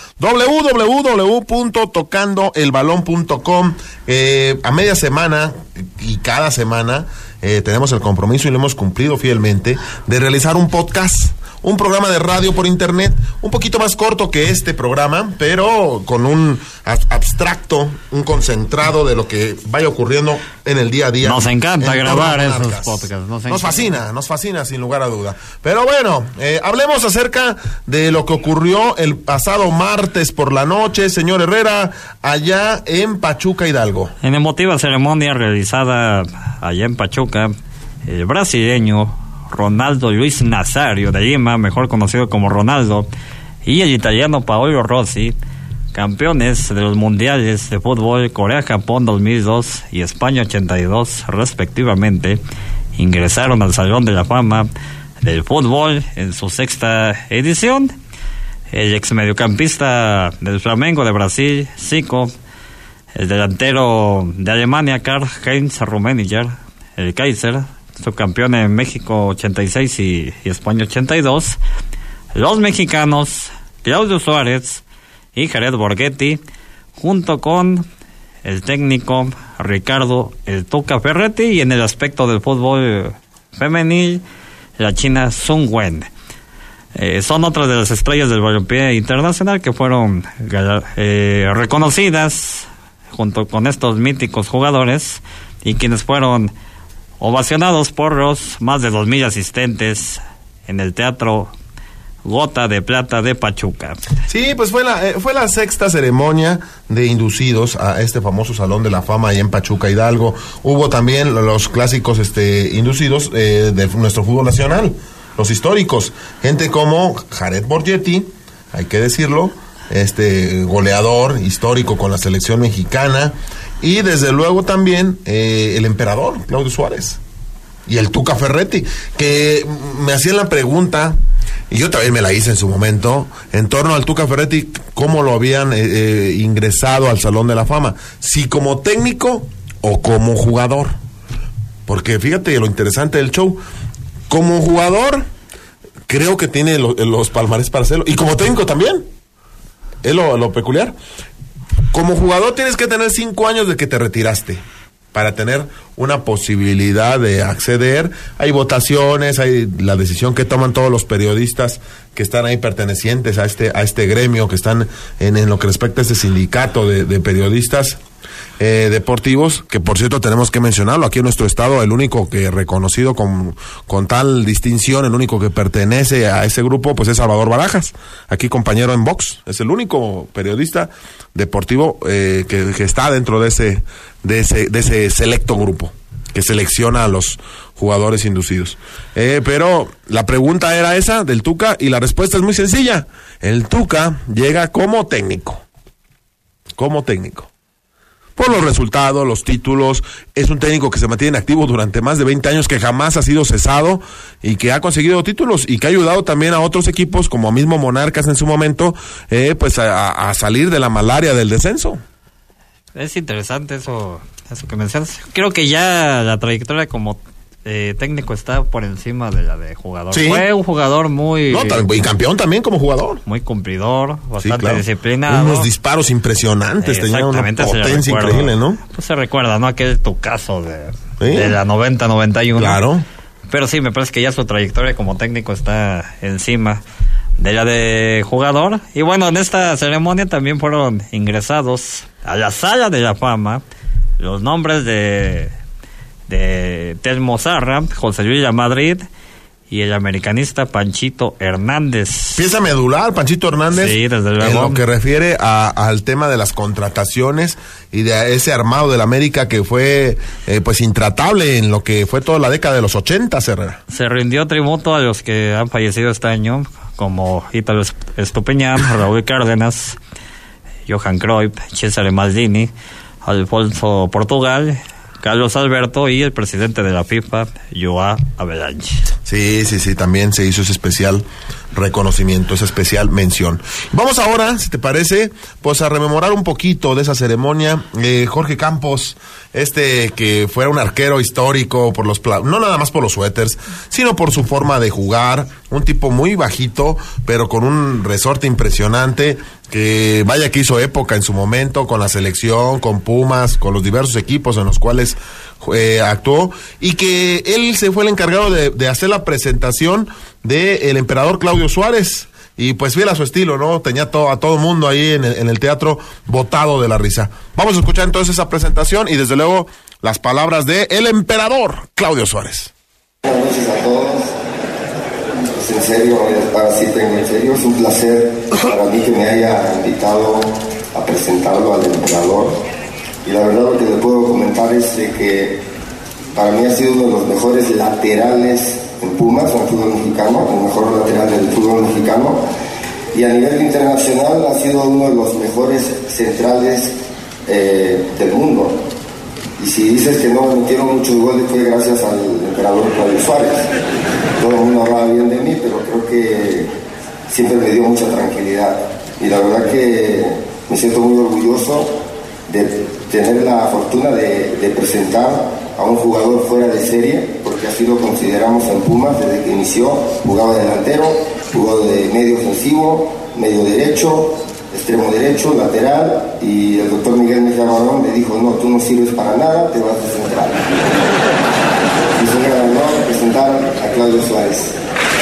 www.tocandoelbalón.com. A media semana y cada semana tenemos el compromiso, y lo hemos cumplido fielmente, de realizar un podcast, un programa de radio por internet, un poquito más corto que este programa, pero con un abstracto, un concentrado de lo que vaya ocurriendo en el día a día. Nos encanta grabar esos podcasts. Nos fascina sin lugar a duda. Pero bueno, hablemos acerca de lo que ocurrió el pasado martes por la noche, señor Herrera, allá en Pachuca, Hidalgo. En emotiva ceremonia realizada allá en Pachuca, el brasileño Ronaldo Luis Nazario de Lima, mejor conocido como Ronaldo, y el italiano Paolo Rossi, campeones de los mundiales de fútbol Corea-Japón 2002 y España 82 respectivamente, ingresaron al Salón de la Fama del Fútbol en su 6ª edición. El ex mediocampista del Flamengo de Brasil, Zico, el delantero de Alemania Karl-Heinz Rummenigge, el Kaiser, subcampeón en México 86 y España 82, los mexicanos Claudio Suárez y Jared Borghetti, junto con el técnico Ricardo el Tuca Ferretti, y en el aspecto del fútbol femenil, la china Sun Wen. Son otras de las estrellas del balompié internacional que fueron reconocidas junto con estos míticos jugadores, y quienes fueron ovacionados por los más de 2,000 asistentes en el Teatro Gota de Plata de Pachuca. Sí, pues fue la 6ª ceremonia de inducidos a este famoso Salón de la Fama allá en Pachuca, Hidalgo. Hubo también los clásicos inducidos de nuestro fútbol nacional, los históricos, gente como Jared Borghetti, hay que decirlo, goleador histórico con la selección mexicana, y desde luego también el emperador Claudio Suárez y el Tuca Ferretti, que me hacían la pregunta, y yo también me la hice en su momento, en torno al Tuca Ferretti, cómo lo habían ingresado al Salón de la Fama, si como técnico o como jugador, porque fíjate lo interesante del show, como jugador creo que tiene los palmarés para hacerlo, y como técnico también, es lo peculiar. Como jugador tienes que tener 5 años de que te retiraste para tener una posibilidad de acceder. Hay votaciones, hay la decisión que toman todos los periodistas que están ahí pertenecientes a este gremio, que están en lo que respecta a este sindicato de periodistas deportivos, que por cierto tenemos que mencionarlo, aquí en nuestro estado el único que reconocido con tal distinción, el único que pertenece a ese grupo, pues es Salvador Barajas, aquí compañero en box, es el único periodista deportivo que está dentro de ese selecto grupo que selecciona a los jugadores inducidos. Pero la pregunta era esa del Tuca, y la respuesta es muy sencilla. El Tuca llega como técnico. Por los resultados, los títulos, es un técnico que se mantiene activo durante más de 20 años, que jamás ha sido cesado y que ha conseguido títulos y que ha ayudado también a otros equipos, como mismo Monarcas en su momento, pues a salir de la malaria del descenso. Es interesante eso que mencionas. Creo que ya la trayectoria como técnico está por encima de la de jugador. Sí. Fue un jugador muy... y campeón también como jugador. Muy cumplidor, bastante claro, disciplinado. Unos disparos impresionantes, tenía una potencia increíble, ¿no? Pues se recuerda, ¿no? Aquel Tucazo de la 90-91. Claro. Pero sí, me parece que ya su trayectoria como técnico está encima de la de jugador. Y bueno, en esta ceremonia también fueron ingresados a la Sala de la Fama los nombres de Telmo Zarra, José Luis Madrid y el americanista Panchito Hernández. Pieza medular, Panchito Hernández, sí, desde luego, en lo que refiere al tema de las contrataciones y de ese armado del América que fue pues intratable en lo que fue toda la década de los 80, Herrera. Se rindió tributo a los que han fallecido este año, como Ítalo Estupiñán, Raúl Cárdenas, Johan Cruyff, Cesare Maldini, Alfonso Portugal, Carlos Alberto y el presidente de la FIFA, Joao Havelange. Sí, también se hizo ese especial reconocimiento, esa especial mención. Vamos ahora, si te parece, pues a rememorar un poquito de esa ceremonia. Jorge Campos, que fuera un arquero histórico por no nada más por los suéteres, sino por su forma de jugar, un tipo muy bajito, pero con un resorte impresionante, que vaya que hizo época en su momento con la selección, con Pumas, con los diversos equipos en los cuales actuó, y que él se fue el encargado de hacer la presentación del emperador Claudio Suárez, y pues fiel a su estilo, ¿no? Tenía a todo mundo ahí en el teatro botado de la risa. Vamos a escuchar entonces esa presentación y desde luego las palabras de el emperador Claudio Suárez. Buenas noches a todos. Pues en serio, en serio, es un placer para mí que me haya invitado a presentarlo al emperador. Y la verdad lo que le puedo comentar es de que para mí ha sido uno de los mejores laterales en Pumas, en el fútbol mexicano, el mejor lateral del fútbol mexicano. Y a nivel internacional ha sido uno de los mejores centrales del mundo. Y si dices que no me metieron muchos goles fue gracias al emperador Claudio Suárez. Todo el mundo hablaba bien de mí, pero creo que siempre me dio mucha tranquilidad. Y la verdad que me siento muy orgulloso de tener la fortuna de presentar a un jugador fuera de serie, porque así lo consideramos en Pumas desde que inició. Jugaba delantero, jugó de medio ofensivo, medio derecho, extremo derecho, lateral, y el doctor Miguel Mejía Barón le dijo: no, tú no sirves para nada, te vas a central. Y es un gran honor presentar a Claudio Suárez.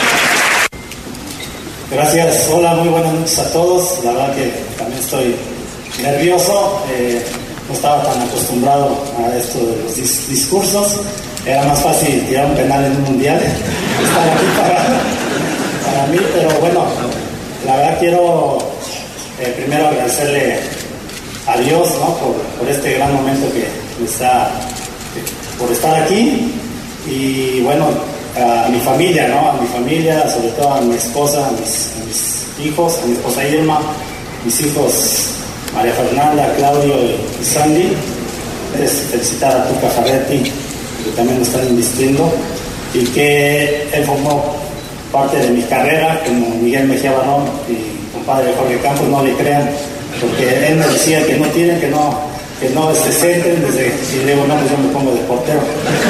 Gracias, hola, muy buenas noches a todos. La verdad que también estoy nervioso, no estaba tan acostumbrado a esto de los discursos. Era más fácil tirar un penal en un mundial, estar aquí para mí, pero bueno, la verdad quiero primero agradecerle a Dios, ¿no? por este gran momento que por estar aquí, y bueno, a mi familia, ¿no? A mi familia, sobre todo a mi esposa, a mis hijos, a mi esposa Irma, mis hijos María Fernanda, Claudio y Sandy. Felicitar a Tuca Ferretti, que también me están invistiendo, y que él formó parte de mi carrera, como Miguel Mejía Barón y compadre Jorge Campos. No le crean, porque él me decía que no tienen, que no se centren, y le digo, no, pues yo me pongo de portero.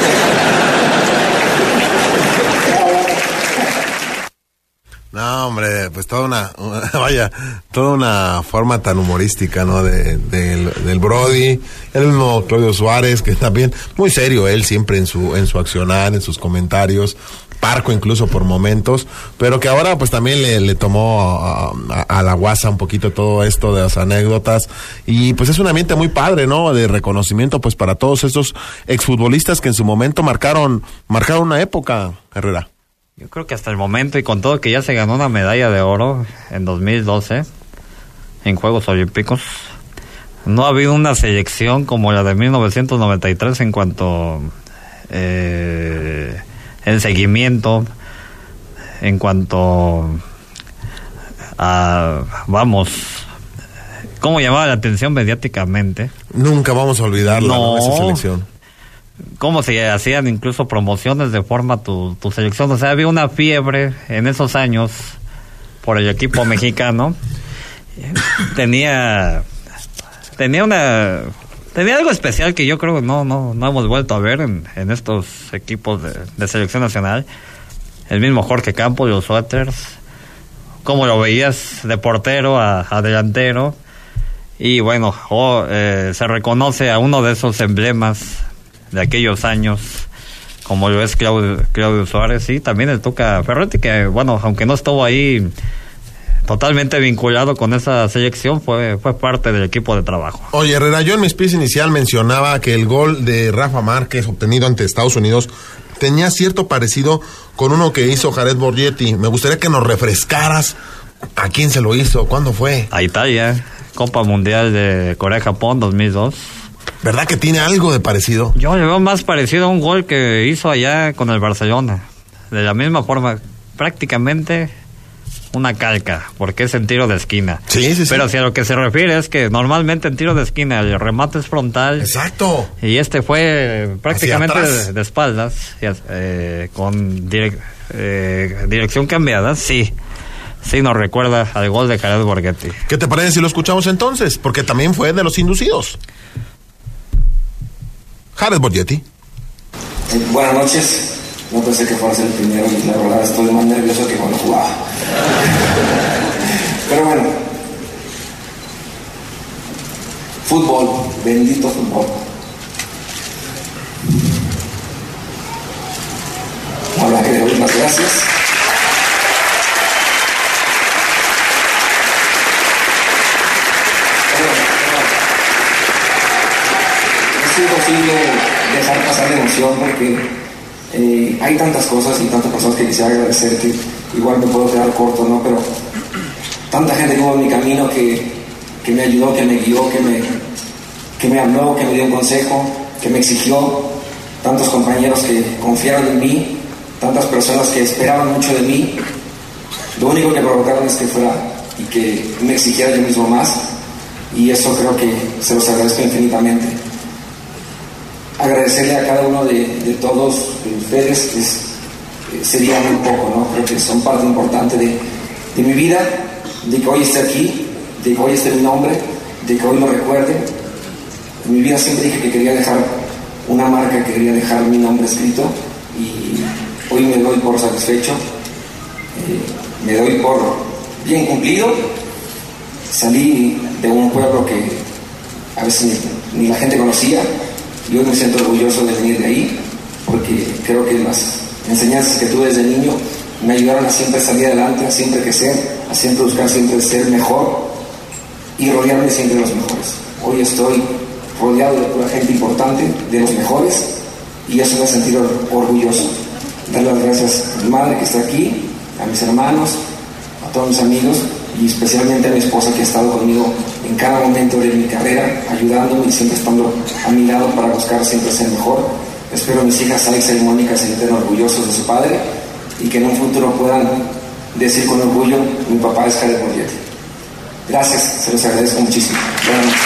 No, hombre, pues toda una forma tan humorística, ¿no? Del Brody, el mismo Claudio Suárez, que también muy serio él siempre en su accionar, en sus comentarios, parco incluso por momentos, pero que ahora pues también le tomó a la guasa un poquito todo esto de las anécdotas, y pues es un ambiente muy padre, ¿no? De reconocimiento pues para todos estos exfutbolistas que en su momento marcaron una época, Herrera. Yo creo que hasta el momento, y con todo que ya se ganó una medalla de oro en 2012 en Juegos Olímpicos, no ha habido una selección como la de 1993 en cuanto el seguimiento, en cuanto a, cómo llamaba la atención mediáticamente. Nunca vamos a olvidarla, ¿no? Esa selección. Cómo se hacían incluso promociones de forma tu selección. O sea, había una fiebre en esos años por el equipo mexicano. Tenía algo especial que yo creo que no hemos vuelto a ver en estos equipos de selección nacional. El mismo Jorge Campos, los Suéteres, cómo lo veías de portero a delantero. Y bueno, se reconoce a uno de esos emblemas de aquellos años, como lo es Claudio Suárez, y también el Tuca Ferretti, que bueno, aunque no estuvo ahí totalmente vinculado con esa selección, fue parte del equipo de trabajo. Oye, Herrera, yo en mi speech inicial mencionaba que el gol de Rafa Márquez obtenido ante Estados Unidos tenía cierto parecido con uno que hizo Jared Borgetti. Me gustaría que nos refrescaras a quién se lo hizo, cuándo fue. A Italia, Copa Mundial de Corea-Japón 2002. ¿Verdad que tiene algo de parecido? Yo le veo más parecido a un gol que hizo allá con el Barcelona. De la misma forma, prácticamente una calca, porque es en tiro de esquina. Sí. Pero si a lo que se refiere es que normalmente en tiro de esquina el remate es frontal. Exacto. Y fue prácticamente de espaldas, con dirección cambiada, sí nos recuerda al gol de Jared Borghetti. ¿Qué te parece si lo escuchamos entonces? Porque también fue de los inducidos. Jared Borghetti. Buenas noches. No pensé que fuera a ser el primero y la verdad estoy más nervioso que cuando jugaba. Pero bueno. Fútbol, bendito fútbol. Habrá que dar las gracias. Es imposible dejar pasar la emoción porque hay tantas cosas y tantas personas que quisiera agradecer que igual me puedo quedar corto, ¿no? Pero tanta gente que hubo en mi camino que me ayudó, que me guió, que me habló, que me dio un consejo, que me exigió, tantos compañeros que confiaron en mí, tantas personas que esperaban mucho de mí. Lo único que provocaron es que fuera y que me exigiera yo mismo más, y eso creo que se los agradezco infinitamente. Agradecerle a cada uno de todos ustedes sería muy poco, ¿no? Creo que son parte importante de mi vida, de que hoy esté aquí, de que hoy esté mi nombre, de que hoy lo recuerden. En mi vida siempre dije que quería dejar una marca, que quería dejar mi nombre escrito, y hoy me doy por satisfecho, me doy por bien cumplido. Salí de un pueblo que a veces ni la gente conocía, y hoy me siento orgulloso de venir de ahí, porque creo que las enseñanzas que tuve desde niño me ayudaron a siempre salir adelante, a siempre crecer, a siempre buscar siempre ser mejor y rodearme siempre de los mejores. Hoy estoy rodeado de pura gente importante, de los mejores, y eso me hace sentir orgulloso. Darle las gracias a mi madre que está aquí, a mis hermanos, a todos mis amigos, y especialmente a mi esposa que ha estado conmigo en cada momento de mi carrera, ayudándome y siempre estando a mi lado para buscar siempre ser mejor. Espero mis hijas Alexa y Mónica se sientan orgullosos de su padre y que en un futuro puedan decir con orgullo: mi papá es Jared Borghetti. Gracias, se los agradezco muchísimo. Buenas noches.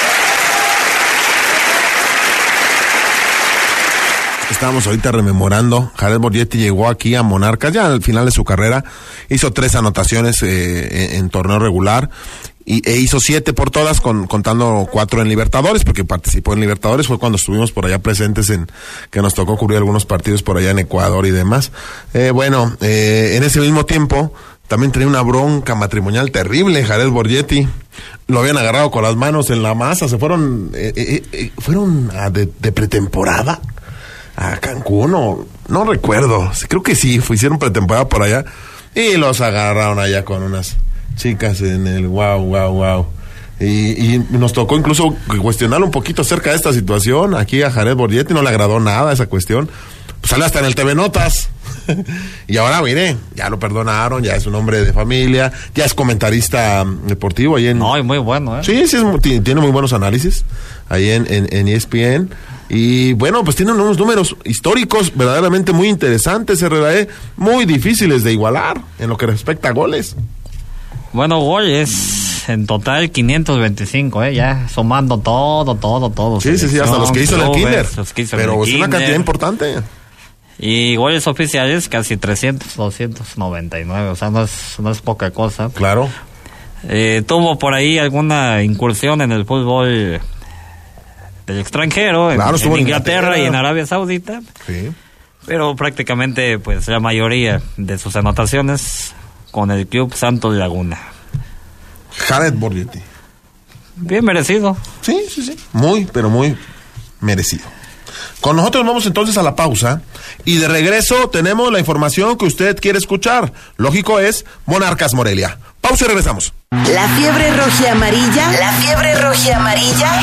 Estábamos ahorita rememorando, Jared Borghetti llegó aquí a Monarcas ya al final de su carrera, hizo 3 anotaciones en torneo regular e hizo 7 por todas, contando 4 en Libertadores, porque participó en Libertadores, fue cuando estuvimos por allá presentes que nos tocó cubrir algunos partidos por allá en Ecuador y demás. En ese mismo tiempo también tenía una bronca matrimonial terrible Jared Borghetti. Lo habían agarrado con las manos en la masa, se fueron de pretemporada a Cancún, o no recuerdo, creo que sí, hicieron pretemporada por allá y los agarraron allá con unas chicas en el wow. Y nos tocó incluso cuestionar un poquito acerca de esta situación aquí a Jared Borghetti, no le agradó nada esa cuestión, pues sale hasta en el TV Notas. Y ahora mire, ya lo perdonaron, ya es un hombre de familia, ya es comentarista deportivo ahí en... No, y muy bueno, Sí, tiene muy buenos análisis ahí en ESPN. Y bueno, pues tiene unos números históricos verdaderamente muy interesantes, Herrera, muy difíciles de igualar en lo que respecta a goles. Bueno, goles en total 525, ya sumando todo. Sí, hasta los que hizo en el Kinder. Pero es una cantidad importante. Y goles oficiales casi 299, o sea, no es poca cosa. Claro. Tuvo por ahí alguna incursión en el fútbol del extranjero, claro, en Inglaterra y en Arabia Saudita. Sí. Pero prácticamente, pues, la mayoría de sus anotaciones con el club Santos Laguna. Jared Borghetti. Bien merecido. Sí. Muy, pero muy merecido. Con nosotros vamos entonces a la pausa y de regreso tenemos la información que usted quiere escuchar. Lógico es Monarcas Morelia. Pausa y regresamos. La fiebre roja amarilla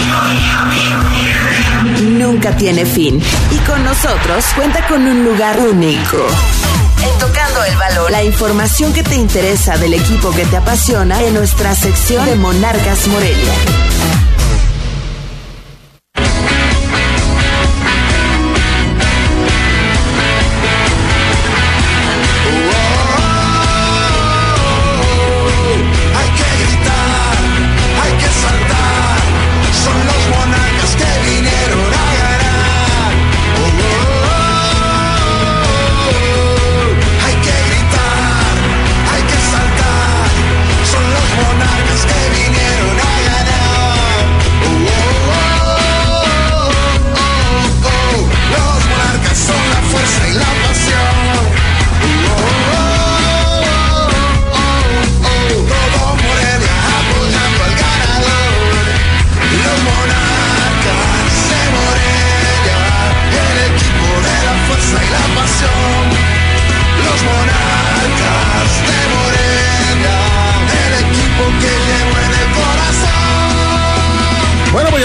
nunca tiene fin. Y con nosotros cuenta con un lugar único. En Tocando el Balón, la información que te interesa del equipo que te apasiona en nuestra sección de Monarcas Morelia.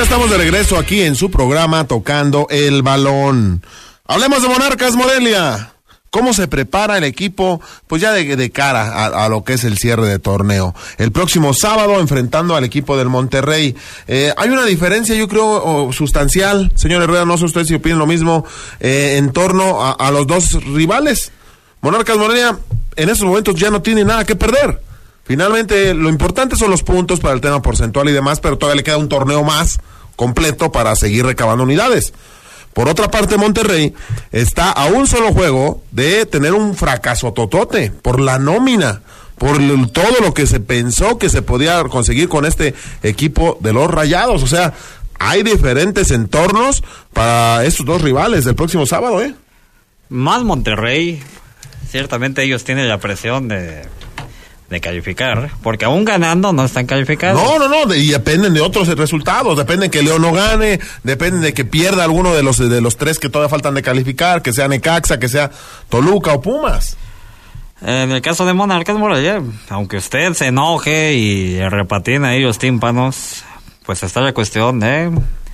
ya estamos de regreso aquí en su programa Tocando el Balón. Hablemos de Monarcas Morelia. ¿Cómo se prepara el equipo? Pues ya de cara a lo que es el cierre de torneo. El próximo sábado enfrentando al equipo del Monterrey. Hay una diferencia, yo creo, sustancial. Señor Herrera, no sé ustedes si opinan lo mismo en torno a los dos rivales. Monarcas Morelia en estos momentos ya no tiene nada que perder. Finalmente, lo importante son los puntos para el tema porcentual y demás, pero todavía le queda un torneo más completo para seguir recabando unidades. Por otra parte, Monterrey está a un solo juego de tener un fracaso totote por la nómina, por todo lo que se pensó que se podía conseguir con este equipo de los Rayados. O sea, hay diferentes entornos para estos dos rivales del próximo sábado, Más Monterrey, ciertamente ellos tienen la presión de calificar, porque aún ganando no están calificados. No, y dependen de otros resultados, dependen que León no gane, dependen de que pierda alguno de los tres que todavía faltan de calificar, que sea Necaxa, que sea Toluca o Pumas. En el caso de Monarcas Morelia, aunque usted se enoje y repatina ahí los tímpanos, pues está la cuestión de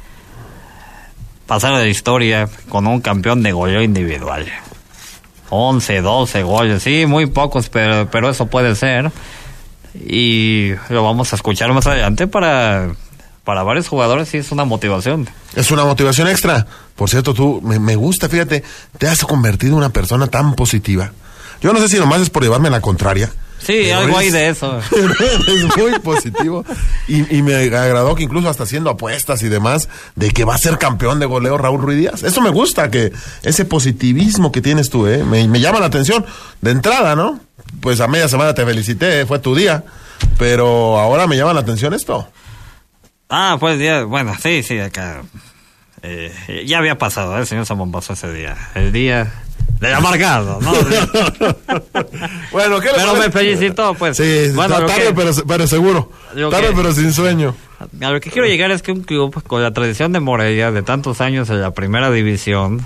pasar a la historia con un campeón de goleo individual. 11, 12 goles, sí, muy pocos, pero eso puede ser. Y lo vamos a escuchar más adelante para varios jugadores, sí, es una motivación. Es una motivación extra. Por cierto, tú, me gusta, fíjate, te has convertido en una persona tan positiva. Yo no sé si nomás es por llevarme la contraria. Sí, algo hay de eso. Es muy positivo. Y me agradó que incluso hasta haciendo apuestas y demás, de que va a ser campeón de goleo Raúl Ruiz Díaz. Eso me gusta, que ese positivismo que tienes tú, me llama la atención. De entrada, ¿no? Pues a media semana te felicité, fue tu día. Pero ahora me llama la atención esto. Pues ya, bueno, sí, acá. Ya había pasado, el señor Samón pasó ese día. El día de amargado, ¿no? Bueno, ¿qué pero me felicitó, pues. Sí, bueno, tarde, pero seguro. Tarde, pero sin sueño. A lo que quiero llegar es que un club con la tradición de Morelia, de tantos años en la primera división,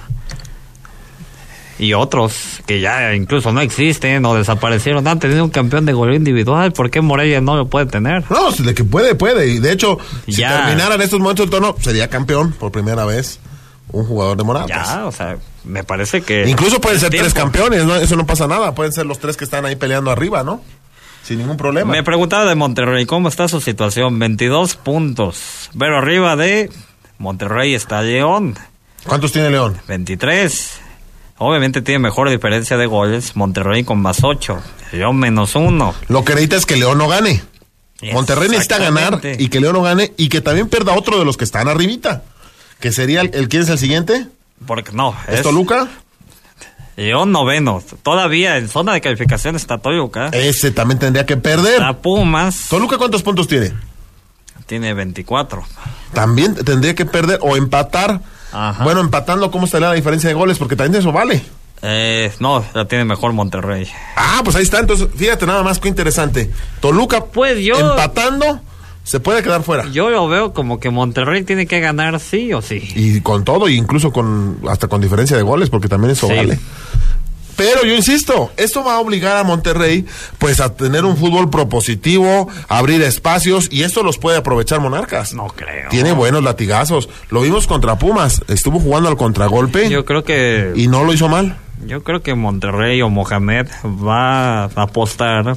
y otros que ya incluso no existen o desaparecieron, han tenido un campeón de goleo individual. ¿Por qué Morelia no lo puede tener? No, de que puede. Y de hecho, si terminara en estos momentos el torneo, sería campeón por primera vez un jugador de Monarcas. Ya, o sea, me parece que... Incluso pueden ser tres campeones, ¿no? Eso no pasa nada. Pueden ser los tres que están ahí peleando arriba, ¿no? Sin ningún problema. Me preguntaba de Monterrey, ¿cómo está su situación? 22 puntos. Pero arriba de Monterrey está León. ¿Cuántos tiene León? 23. Obviamente tiene mejor diferencia de goles. Monterrey con más 8. León menos 1. Lo que necesita es que León no gane. Monterrey necesita ganar y que León no gane y que también pierda otro de los que están arribita. Que sería ¿quién es el siguiente? Porque no. ¿Es Toluca? León noveno. Todavía en zona de calificación está Toluca. Ese también tendría que perder. La Pumas. ¿Toluca cuántos puntos tiene? Tiene 24. También tendría que perder o empatar. Ajá. Bueno, empatando, ¿cómo estaría la diferencia de goles? Porque también eso vale. No, la tiene mejor Monterrey. Pues ahí está. Entonces, fíjate nada más qué interesante. Toluca, empatando, se puede quedar fuera. Yo lo veo como que Monterrey tiene que ganar sí o sí. Y con todo, incluso hasta con diferencia de goles, porque también eso vale. Pero yo insisto, esto va a obligar a Monterrey pues a tener un fútbol propositivo, abrir espacios, y esto los puede aprovechar Monarcas. No creo. Tiene buenos latigazos. Lo vimos contra Pumas, estuvo jugando al contragolpe. Yo creo que... Y no lo hizo mal. Yo creo que Monterrey o Mohamed va a apostar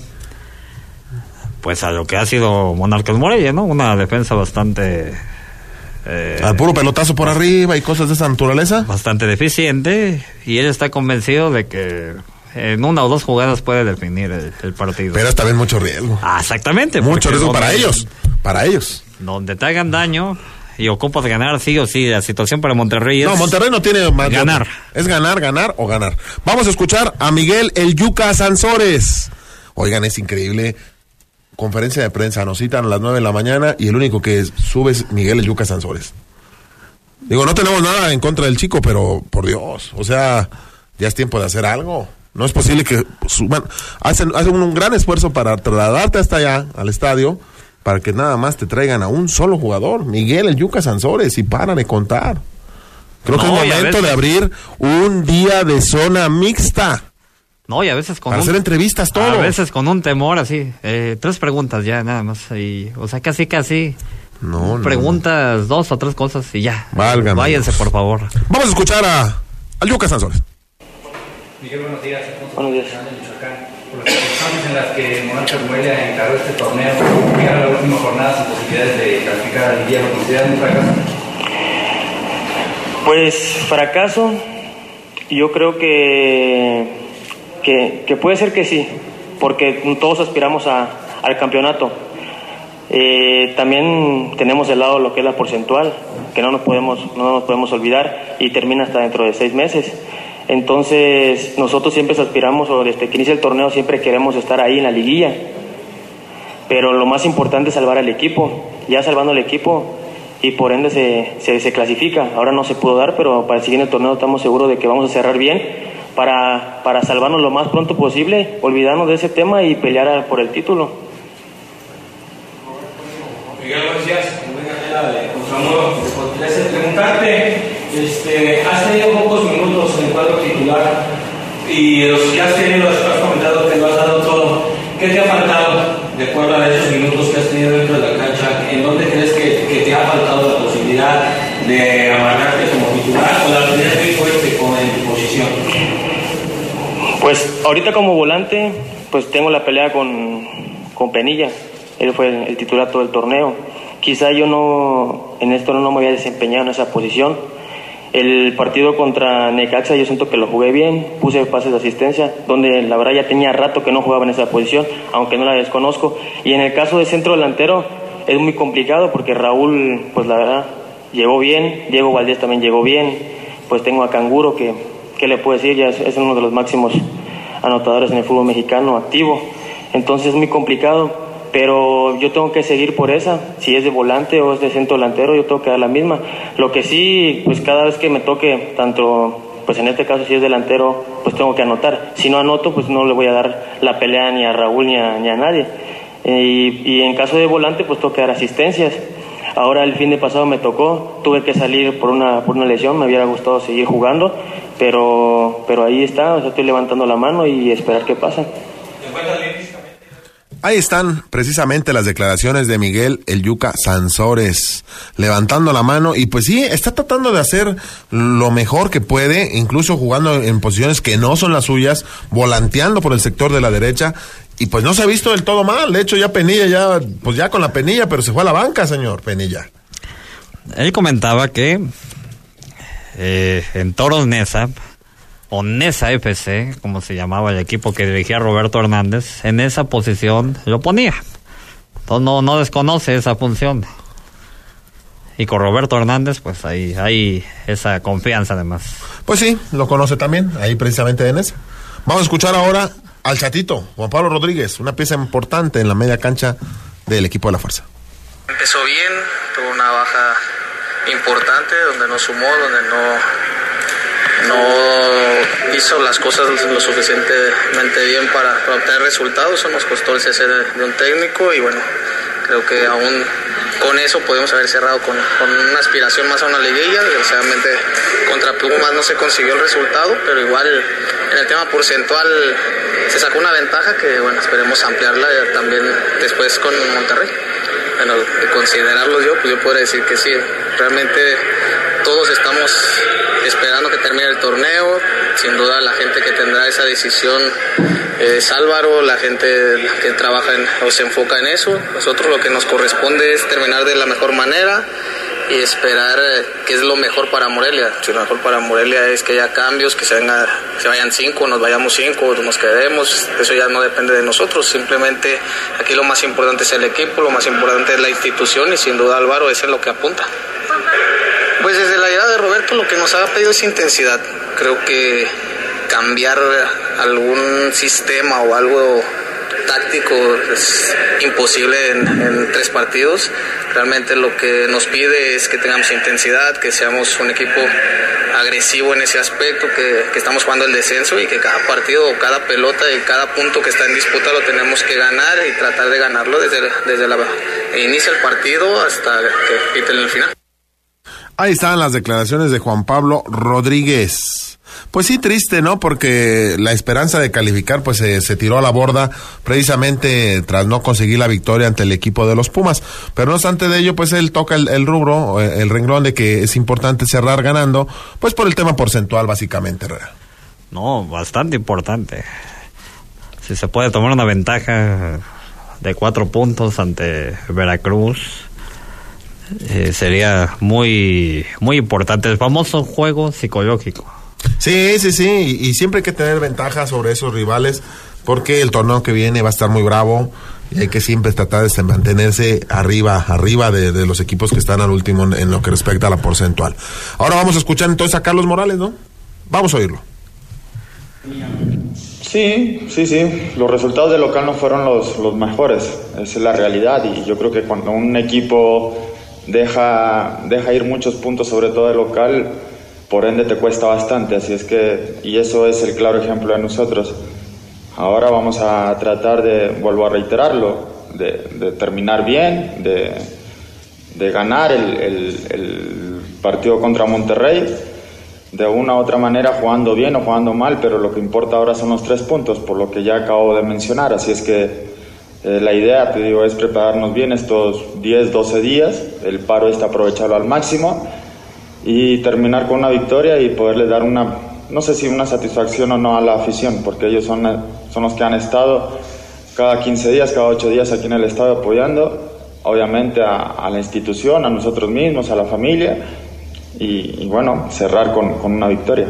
pues a lo que ha sido Monarcas Morelia, ¿no? Una defensa bastante... al puro pelotazo por arriba y cosas de esa naturaleza. Bastante deficiente, y él está convencido de que en una o dos jugadas puede definir el partido. Pero es también mucho riesgo. Exactamente. Mucho riesgo para ellos. Donde te hagan daño y ocupas ganar sí o sí. La situación para Monterrey es... No, Monterrey no tiene más ganar. Es ganar o ganar. Vamos a escuchar a Miguel El Yuca Sansores. Oigan, es increíble. Conferencia de prensa, nos citan a las 9 de la mañana y el único que sube es Miguel El Yuca Sansores. Digo, no tenemos nada en contra del chico, pero por Dios, o sea, ya es tiempo de hacer algo. No es posible que suban, hacen un gran esfuerzo para trasladarte hasta allá, al estadio, para que nada más te traigan a un solo jugador, Miguel El Yuca Sansores, y para de contar. Creo que es momento de abrir un día de zona mixta. No, y a veces para hacer entrevistas, todo. A veces con un temor así, 3 preguntas ya, nada más. Y, o sea, casi No. Preguntas 2 o 3 cosas y ya. Válgame. Váyanse, por favor. Vamos a escuchar al Yuca Sansores. Miguel, buenos días. Buenos días. Por las circunstancias en las que Monarcas Morelia encaró este torneo, llegaron a la última jornada sin posibilidades de clasificar a la liguilla, ¿lo consideran un fracaso? Pues fracaso, yo creo que puede ser que sí, porque todos aspiramos al campeonato. También tenemos del lado lo que es la porcentual, que no nos podemos olvidar, y termina hasta dentro de 6 meses. Entonces nosotros siempre aspiramos, o desde que inicia el torneo siempre queremos estar ahí en la liguilla, pero lo más importante es salvar al equipo. Ya salvando al equipo y por ende se clasifica. Ahora no se pudo dar, pero para el siguiente torneo estamos seguros de que vamos a cerrar bien para salvarnos lo más pronto posible, olvidarnos de ese tema y pelear por el título. Miguel, buenos días. De Contramudo. Preguntarte, has tenido pocos minutos en el cuadro titular y los que has tenido, has comentado que lo has dado todo. ¿Qué te ha faltado de acuerdo a esos minutos que has tenido dentro de la cancha? ¿En dónde crees que te ha faltado la posibilidad de amarrarte como titular o la tenías muy fuerte en tu posición? Pues ahorita como volante, pues tengo la pelea con Penilla. Él fue el titular todo el torneo. Quizá yo en esto no me había desempeñado en esa posición. El partido contra Necaxa yo siento que lo jugué bien, puse pases de asistencia, donde la verdad ya tenía rato que no jugaba en esa posición, aunque no la desconozco. Y en el caso de centro delantero es muy complicado porque Raúl, pues la verdad, llegó bien, Diego Valdés también llegó bien, pues tengo a Canguro que, ¿qué le puedo decir? Ya es uno de los máximos anotadores en el fútbol mexicano, activo. Entonces es muy complicado. Pero yo tengo que seguir por esa, si es de volante o es de centro delantero, yo tengo que dar la misma. Lo que sí, pues cada vez que me toque, tanto, pues en este caso si es delantero, pues tengo que anotar. Si no anoto, pues no le voy a dar la pelea ni a Raúl ni a nadie. Y en caso de volante, pues tengo que dar asistencias. Ahora el fin de pasado me tocó, tuve que salir por una lesión, me hubiera gustado seguir jugando, pero ahí está, o sea, estoy levantando la mano y esperar qué pasa. Ahí están precisamente las declaraciones de Miguel el Yuca Sansores, levantando la mano y pues sí, está tratando de hacer lo mejor que puede, incluso jugando en posiciones que no son las suyas, volanteando por el sector de la derecha y pues no se ha visto del todo mal. De hecho ya Penilla, ya con la Penilla, pero se fue a la banca, señor Penilla. Él comentaba que en Toros Neza, o Neza FC, como se llamaba el equipo que dirigía Roberto Hernández, en esa posición lo ponía. Entonces no desconoce esa función. Y con Roberto Hernández, pues ahí hay esa confianza además. Pues sí, lo conoce también, ahí precisamente en esa. Vamos a escuchar ahora al chatito, Juan Pablo Rodríguez, una pieza importante en la media cancha del equipo de la Fuerza. Empezó bien, tuvo una baja importante donde no sumó, donde no hizo las cosas lo suficientemente bien para obtener resultados. Eso nos costó el cese de un técnico y bueno, creo que aún con eso podemos haber cerrado con una aspiración más a una liguilla. Desgraciadamente contra Pumas no se consiguió el resultado, pero igual en el tema porcentual se sacó una ventaja que bueno, esperemos ampliarla también después con Monterrey. Bueno, de considerarlo pues yo podría decir que sí, realmente todos estamos esperando que termine el torneo. Sin duda la gente que tendrá esa decisión es Álvaro, la gente que trabaja o se enfoca en eso. Nosotros lo que nos corresponde es terminar de la mejor manera y esperar que es lo mejor para Morelia. Si lo mejor para Morelia es que haya cambios, que se vayan 5, nos vayamos 5, nos quedemos, eso ya no depende de nosotros. Simplemente aquí lo más importante es el equipo, lo más importante es la institución y sin duda Álvaro eso es lo que apunta. Pues desde la llegada de Roberto lo que nos ha pedido es intensidad. Creo que cambiar algún sistema o algo táctico es imposible en 3 partidos. Realmente lo que nos pide es que tengamos intensidad, que seamos un equipo agresivo en ese aspecto, que estamos jugando el descenso y que cada partido, cada pelota y cada punto que está en disputa lo tenemos que ganar y tratar de ganarlo desde inicia el partido hasta que piten el final. Ahí están las declaraciones de Juan Pablo Rodríguez. Pues sí, triste, ¿no? Porque la esperanza de calificar pues se tiró a la borda precisamente tras no conseguir la victoria ante el equipo de los Pumas. Pero no obstante de ello, pues él toca el rubro, el renglón de que es importante cerrar ganando, pues por el tema porcentual básicamente, Herrera. No, bastante importante. Si se puede tomar una ventaja de 4 puntos ante Veracruz, sería muy, muy importante. El famoso juego psicológico. Sí, y siempre hay que tener ventaja sobre esos rivales porque el torneo que viene va a estar muy bravo y hay que siempre tratar de mantenerse arriba de los equipos que están al último en lo que respecta a la porcentual. Ahora vamos a escuchar entonces a Carlos Morales, ¿no? Vamos a oírlo. Sí, los resultados de local no fueron los mejores, esa es la realidad, y yo creo que cuando un equipo deja ir muchos puntos, sobre todo de local, por ende te cuesta bastante, así es que, y eso es el claro ejemplo de nosotros. Ahora vamos a tratar de, vuelvo a reiterarlo, de terminar bien, de ganar el partido contra Monterrey, de una u otra manera jugando bien o jugando mal, pero lo que importa ahora son los 3 puntos, por lo que ya acabo de mencionar, así es que la idea, te digo, es prepararnos bien estos 10, 12 días, el paro aprovecharlo al máximo, y terminar con una victoria y poderle dar no sé si una satisfacción o no a la afición, porque ellos son los que han estado cada 15 días, cada 8 días aquí en el estadio apoyando, obviamente a la institución, a nosotros mismos, a la familia, y bueno, cerrar con una victoria.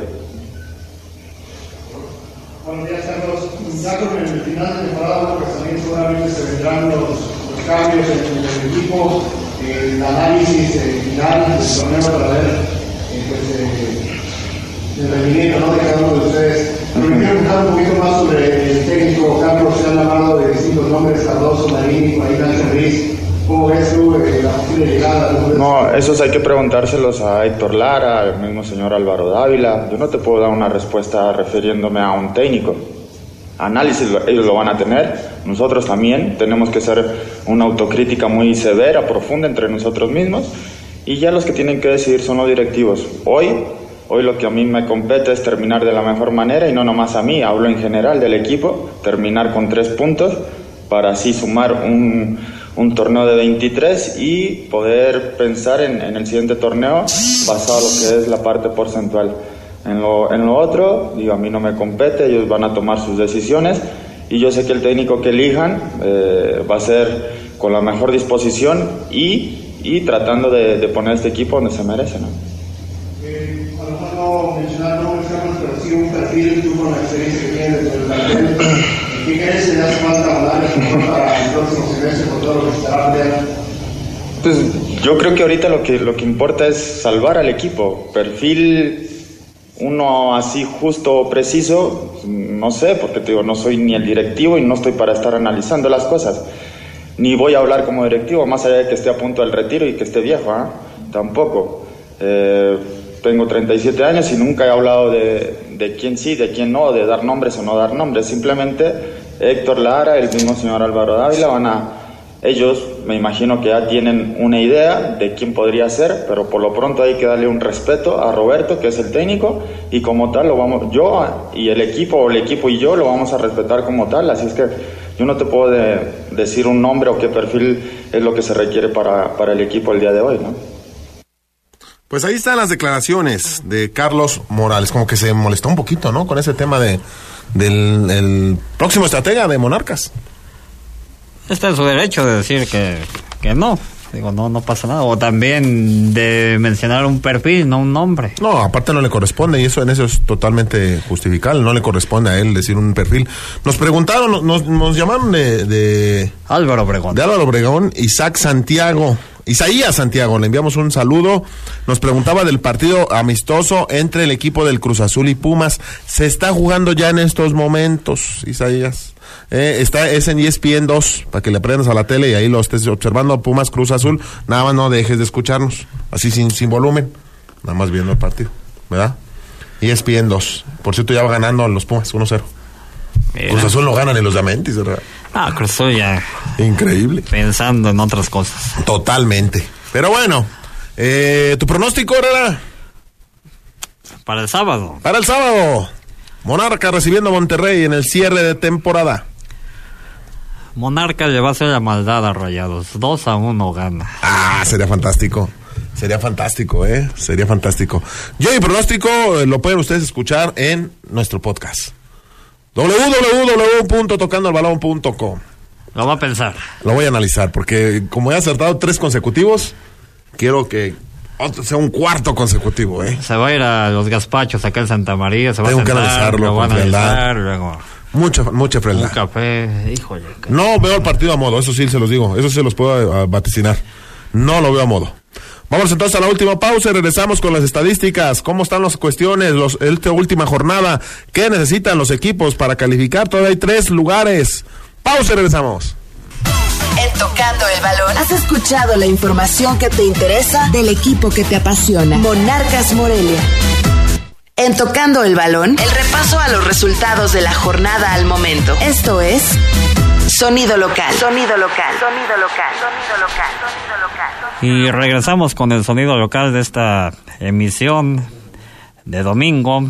Buenos días, Carlos. Ya con el final de temporada, pues también seguramente se vendrán los cambios en el equipo, el análisis final del torneo para ver el rendimiento, ¿no?, de cada uno de ustedes. Pero me quiero preguntar un poquito más sobre el técnico. Carlos, se han hablado de distintos nombres: Cardoso, Marín, Nájera Ruiz. ¿Cómo ves tú la posible llegada? No, esos hay que preguntárselos a Héctor Lara, al mismo señor Álvaro Dávila. Yo no te puedo dar una respuesta refiriéndome a un técnico. Análisis ellos lo van a tener, nosotros también tenemos que hacer una autocrítica muy severa, profunda entre nosotros mismos, y ya los que tienen que decidir son los directivos. Hoy lo que a mí me compete es terminar de la mejor manera, y no nomás a mí, hablo en general del equipo, terminar con 3 puntos para así sumar un torneo de 23 y poder pensar en el siguiente torneo basado en lo que es la parte porcentual. En lo otro, digo, a mí no me compete, ellos van a tomar sus decisiones, y yo sé que el técnico que elijan va a ser con la mejor disposición y tratando de poner este equipo donde se merece, ¿no? A lo mejor no mencionar nombres, pero sí un perfil, tú con la experiencia que tienes desde el plantel, ¿qué crees que le hace falta hablar para el próximo semestre con todo lo que se estará peleando? Pues yo creo que ahorita lo que importa es salvar al equipo. Perfil uno así justo, preciso, no sé, porque te digo, no soy ni el directivo y no estoy para estar analizando las cosas, ni voy a hablar como directivo, más allá de que esté a punto del retiro y que esté viejo, tampoco. Tengo 37 años y nunca he hablado de quién sí, de quién no, de dar nombres o no dar nombres. Simplemente Héctor Lara, el mismo señor Álvaro Dávila, ellos me imagino que ya tienen una idea de quién podría ser, pero por lo pronto hay que darle un respeto a Roberto, que es el técnico, y como tal yo y el equipo y yo lo vamos a respetar como tal, así es que yo no te puedo decir un nombre o qué perfil es lo que se requiere para el equipo el día de hoy, ¿no? Pues ahí están las declaraciones de Carlos Morales, como que se molestó un poquito, ¿no?, con ese tema del próximo estratega de Monarcas. Está en su derecho de decir que no. Digo, no pasa nada. O también de mencionar un perfil, no un nombre. No, aparte no le corresponde, y en eso es totalmente justificable. No le corresponde a él decir un perfil. Nos preguntaron, nos llamaron de Álvaro Obregón. De Álvaro Obregón, Isaías Santiago, le enviamos un saludo. Nos preguntaba del partido amistoso entre el equipo del Cruz Azul y Pumas. Se está jugando ya en estos momentos, Isaías. Es en ESPN 2, para que le prendas a la tele y ahí lo estés observando. Pumas Cruz Azul, nada más no dejes de escucharnos, así sin volumen, nada más viendo el partido, ¿verdad? ESPN 2, por cierto ya va ganando los Pumas 1-0. Cruz Azul no ganan en los Diamantes, ¿verdad? Cruz Azul ya... Increíble. Pensando en otras cosas. Totalmente. Pero bueno, ¿tu pronóstico, Herrera? Para el sábado. Para el sábado. Monarca recibiendo a Monterrey en el cierre de temporada. Monarca le va a hacer la maldad a Rayados. 2-1 gana. Sería fantástico. Sería fantástico. Sería fantástico. Yo mi pronóstico lo pueden ustedes escuchar en nuestro podcast. www.tocandoelbalon.com. Lo va a pensar. Lo voy a analizar porque como he acertado 3 consecutivos, quiero que sea un 4º consecutivo. Se va a ir a los gazpachos acá en Santa María. Tengo que analizarlo. Lo van a analizar, luego... Mucha frialdad. Un café, híjole. No veo el partido a modo, eso sí se los digo, eso se los puedo vaticinar. No lo veo a modo. Vamos entonces a la última pausa y regresamos con las estadísticas. ¿Cómo están las cuestiones? Esta última jornada. ¿Qué necesitan los equipos para calificar? Todavía hay 3 lugares. Pausa y regresamos. En Tocando el Balón, has escuchado la información que te interesa del equipo que te apasiona. Monarcas Morelia. En Tocando el Balón, el repaso a los resultados de la jornada al momento. Esto es Sonido Local. Sonido Local. Sonido Local. Sonido Local. Sonido Local. Y regresamos con el sonido local de esta emisión de domingo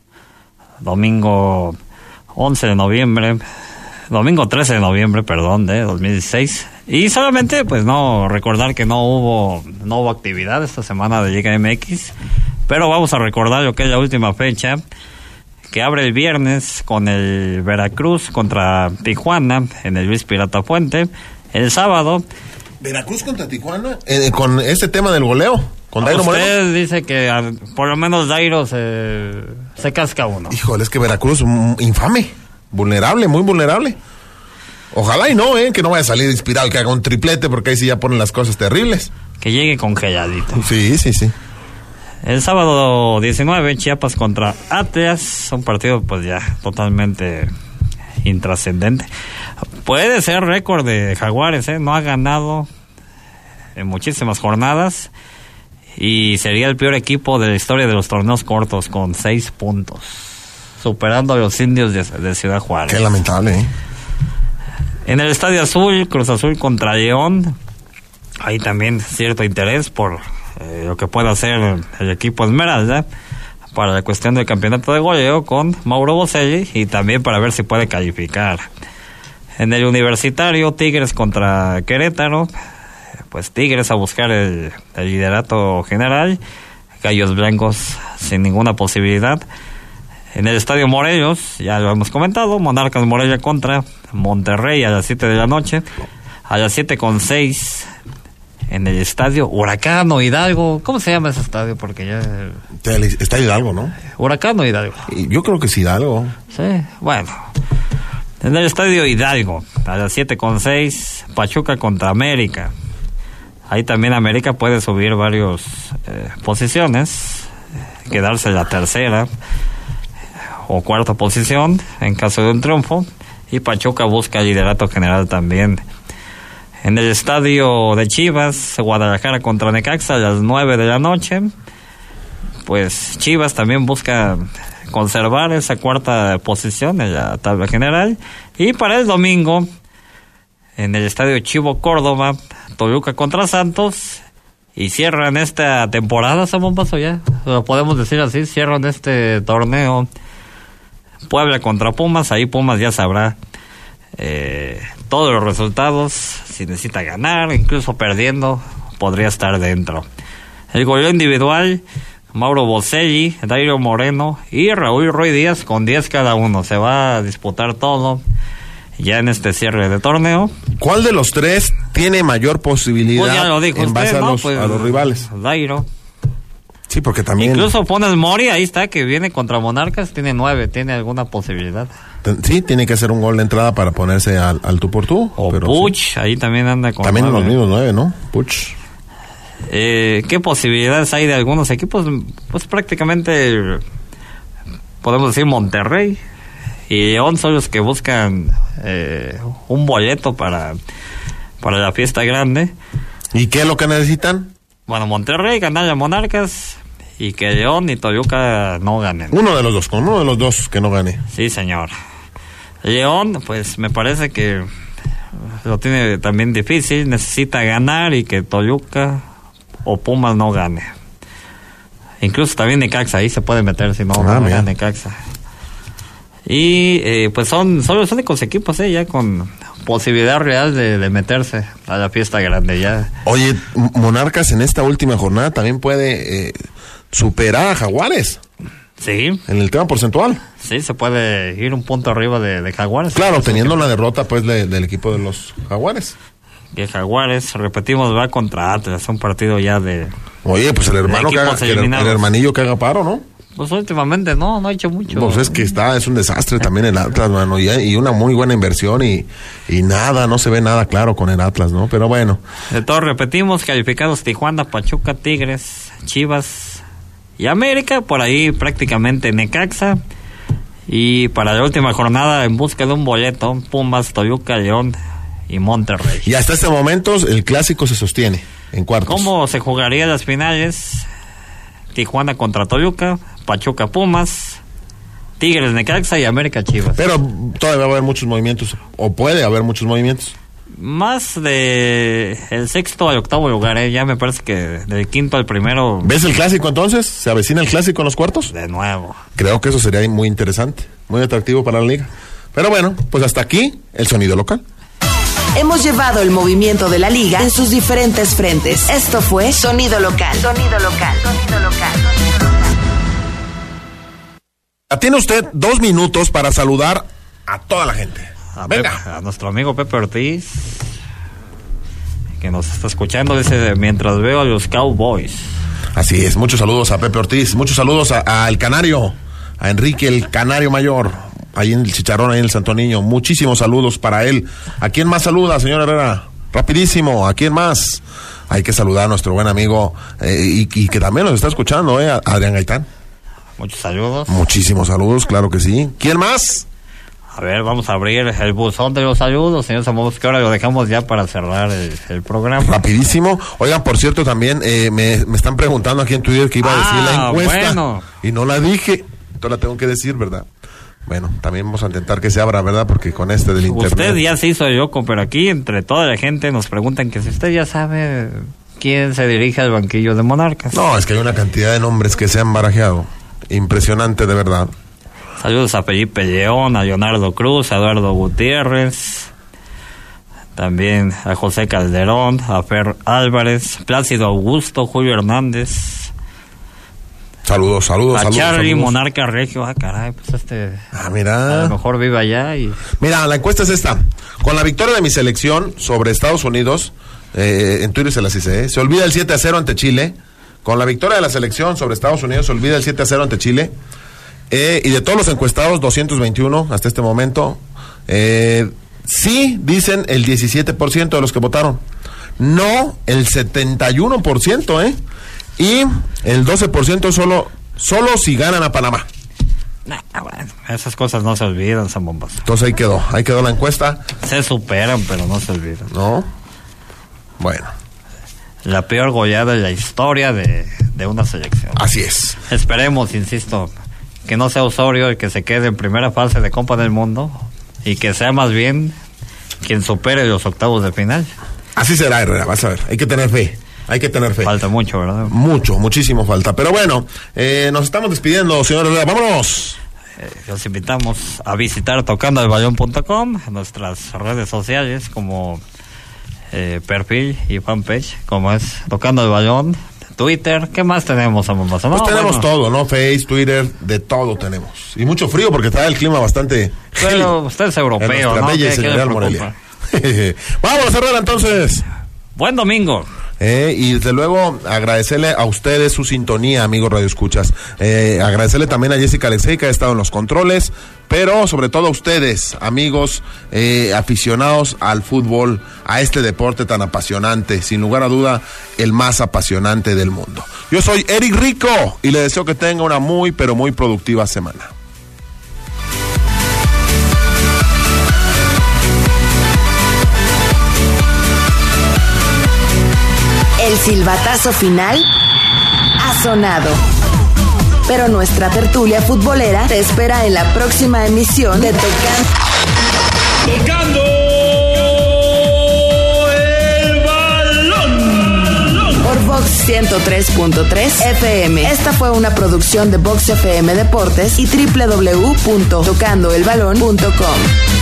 11 de noviembre, domingo 13 de noviembre, perdón, de 2016. Y solamente, pues no, recordar que no hubo actividad esta semana de Liga MX, pero vamos a recordar lo que es la última fecha, que abre el viernes con el Veracruz contra Tijuana en el Luis Pirata Fuente. El sábado... ¿Veracruz contra Tijuana? Con este tema del goleo, con Dairo Moreno. Usted dice que por lo menos Dairo se casca uno. Híjole, es que Veracruz, infame, vulnerable, muy vulnerable. Ojalá y no, que no vaya a salir inspirado y que haga un triplete, porque ahí sí ya ponen las cosas terribles. Que llegue congeladito. Sí. El sábado 19, Chiapas contra Atlas, un partido pues ya totalmente intrascendente. Puede ser récord de Jaguares, no ha ganado en muchísimas jornadas y sería el peor equipo de la historia de los torneos cortos con 6 puntos, superando a los Indios de Ciudad Juárez. Qué lamentable, En el Estadio Azul, Cruz Azul contra León, hay también cierto interés por lo que puede hacer el equipo Esmeralda para la cuestión del campeonato de goleo con Mauro Boselli y también para ver si puede calificar. En el Universitario, Tigres contra Querétaro, pues Tigres a buscar el liderato general, Gallos Blancos sin ninguna posibilidad. En el Estadio Morelos, ya lo hemos comentado, Monarcas Morelia contra Monterrey a las 7 de la noche, a las 7:06 en el Estadio Huracán o Hidalgo. ¿Cómo se llama ese estadio? Porque ya... Está Hidalgo, ¿no? Huracán o Hidalgo. Yo creo que es Hidalgo. Sí, bueno. En el Estadio Hidalgo, a las 7:06, Pachuca contra América. Ahí también América puede subir varias posiciones, quedarse en la tercera o cuarta posición en caso de un triunfo. Y Pachuca busca el liderato general también. En el Estadio de Chivas, Guadalajara contra Necaxa a las 9 de la noche. Pues Chivas también busca conservar esa cuarta posición en la tabla general. Y para el domingo, en el Estadio Chivo Córdoba, Toluca contra Santos. Y cierran esta temporada, Samón ya, lo podemos decir así, cierran este torneo Puebla contra Pumas. Ahí Pumas ya sabrá todos los resultados, si necesita ganar, incluso perdiendo, podría estar dentro. El goleo individual, Mauro Boselli, Dairo Moreno y Raúl Ruiz Díaz con 10 cada uno. Se va a disputar todo ya en este cierre de torneo. ¿Cuál de los 3 tiene mayor posibilidad pues ya lo dijo en base usted, a los rivales? Dairo. Sí, porque también... Incluso pones Mori, ahí está, que viene contra Monarcas, tiene 9, tiene alguna posibilidad. Sí, tiene que hacer un gol de entrada para ponerse al tú por tú. O pero Puch, sí. Ahí también anda con también 9. los mismos 9, ¿no? Puch. ¿Qué posibilidades hay de algunos equipos? Pues prácticamente podemos decir Monterrey y León son los que buscan un boleto para la fiesta grande. ¿Y qué es lo que necesitan? Bueno, Monterrey ganar a Monarcas y que León y Toluca no ganen. Con uno de los dos que no gane. Sí, señor. León, pues me parece que lo tiene también difícil, necesita ganar y que Toluca o Pumas no gane. Incluso también Necaxa, ahí se puede meter si no gana Necaxa. Y pues son los únicos equipos ya con posibilidad real de meterse a la fiesta grande ya. Oye, Monarcas en esta última jornada también puede superar a Jaguares. Sí. En el tema porcentual. Sí, se puede ir un punto arriba de Jaguares. Claro, teniendo una derrota pues del equipo de los Jaguares. Que Jaguares, repetimos, va contra Atlas, un partido ya de... Oye, pues el hermanillo que haga paro, ¿no? Pues últimamente no ha hecho mucho. Pues es que es un desastre también el Atlas, mano, y una muy buena inversión y nada, no se ve nada claro con el Atlas, ¿no? Pero bueno. De todos repetimos, calificados Tijuana, Pachuca, Tigres, Chivas y América, por ahí prácticamente Necaxa. Y para la última jornada, en busca de un boleto, Pumas, Toluca, León y Monterrey. Y hasta este momento el clásico se sostiene en cuartos. ¿Cómo se jugarían las finales? Tijuana contra Toluca, Pachuca Pumas, Tigres Necaxa y América Chivas. Pero todavía va a haber muchos movimientos, o puede haber muchos movimientos. Más de el sexto al octavo lugar, ya me parece que del quinto al primero. ¿Ves el clásico entonces? ¿Se avecina el clásico en los cuartos? De nuevo. Creo que eso sería muy interesante, muy atractivo para la liga. Pero bueno, pues hasta aquí el sonido local. Hemos llevado el movimiento de la liga en sus diferentes frentes. Esto fue Sonido Local. Sonido Local. Sonido Local. Tiene usted 2 minutos para saludar a toda la gente. Venga. A nuestro amigo Pepe Ortiz, que nos está escuchando, dice, mientras veo a los Cowboys. Así es, muchos saludos a Pepe Ortiz, muchos saludos al Canario, a Enrique el Canario Mayor, ahí en el Chicharrón, ahí en el Santo Niño. Muchísimos saludos para él. ¿A quién más saluda, señor Herrera? Rapidísimo, ¿a quién más? Hay que saludar a nuestro buen amigo y que también nos está escuchando, a Adrián Gaitán. Muchos saludos. Muchísimos saludos, claro que sí. ¿Quién más? A ver, vamos a abrir el buzón de los saludos, señor Zamora, que ahora lo dejamos ya para cerrar el programa. Rapidísimo. Oigan, por cierto, también me están preguntando aquí en Twitter que iba a decir la encuesta. Bueno. Y no la dije. Entonces la tengo que decir, ¿verdad? Bueno, también vamos a intentar que se abra, ¿verdad? Porque con del internet... Usted ya se hizo yoco, pero aquí entre toda la gente nos preguntan que si usted ya sabe quién se dirige al banquillo de Monarcas. No, es que hay una cantidad de nombres que se han barajeado. Impresionante, de verdad. Saludos a Felipe León, a Leonardo Cruz, a Eduardo Gutiérrez, también a José Calderón, a Fer Álvarez, Plácido Augusto, Julio Hernández. Saludos. A Charlie, Monarca Regio. Caray, pues mira. A lo mejor vive allá y... Mira, la encuesta es esta. Con la victoria de mi selección sobre Estados Unidos, en Twitter se las hice, se olvida el 7-0 ante Chile. Con la victoria de la selección sobre Estados Unidos, se olvida el 7-0 ante Chile. Y de todos los encuestados, 221 hasta este momento, sí dicen el 17% de los que votaron. No, el 71%, y el 12% solo si ganan a Panamá. Bueno, esas cosas no se olvidan, San Bombas. Entonces ahí quedó la encuesta. Se superan, pero no se olvidan. ¿No? Bueno. La peor goleada de la historia de una selección. Así es. Esperemos, insisto, que no sea Osorio el que se quede en primera fase de Copa del Mundo y que sea más bien quien supere los octavos de final. Así será, Herrera, vas a ver. Hay que tener fe. Falta mucho, ¿verdad? Muchísimo falta. Pero bueno, nos estamos despidiendo, señor Herrera. ¡Vámonos! Los invitamos a visitar tocandoelbalón.com, nuestras redes sociales como perfil y fanpage, como es Tocando el Balón, Twitter. ¿Qué más tenemos, Amambazo? Pues tenemos todo, ¿no? Face, Twitter, de todo tenemos. Y mucho frío porque está el clima bastante... Pero usted es europeo, ¿no? Bella y señorial Morelia. Vamos a cerrar entonces. Buen domingo. Y desde luego agradecerle a ustedes su sintonía, amigos Radio Escuchas. Agradecerle también a Jessica Alexei, que ha estado en los controles, pero sobre todo a ustedes, amigos aficionados al fútbol, a este deporte tan apasionante, sin lugar a duda, el más apasionante del mundo. Yo soy Eric Rico y le deseo que tenga una muy, pero muy productiva semana. El silbatazo final ha sonado. Pero nuestra tertulia futbolera te espera en la próxima emisión de Tocando el Balón. Por Vox 103.3 FM. Esta fue una producción de Vox FM Deportes y www.tocandoelbalón.com.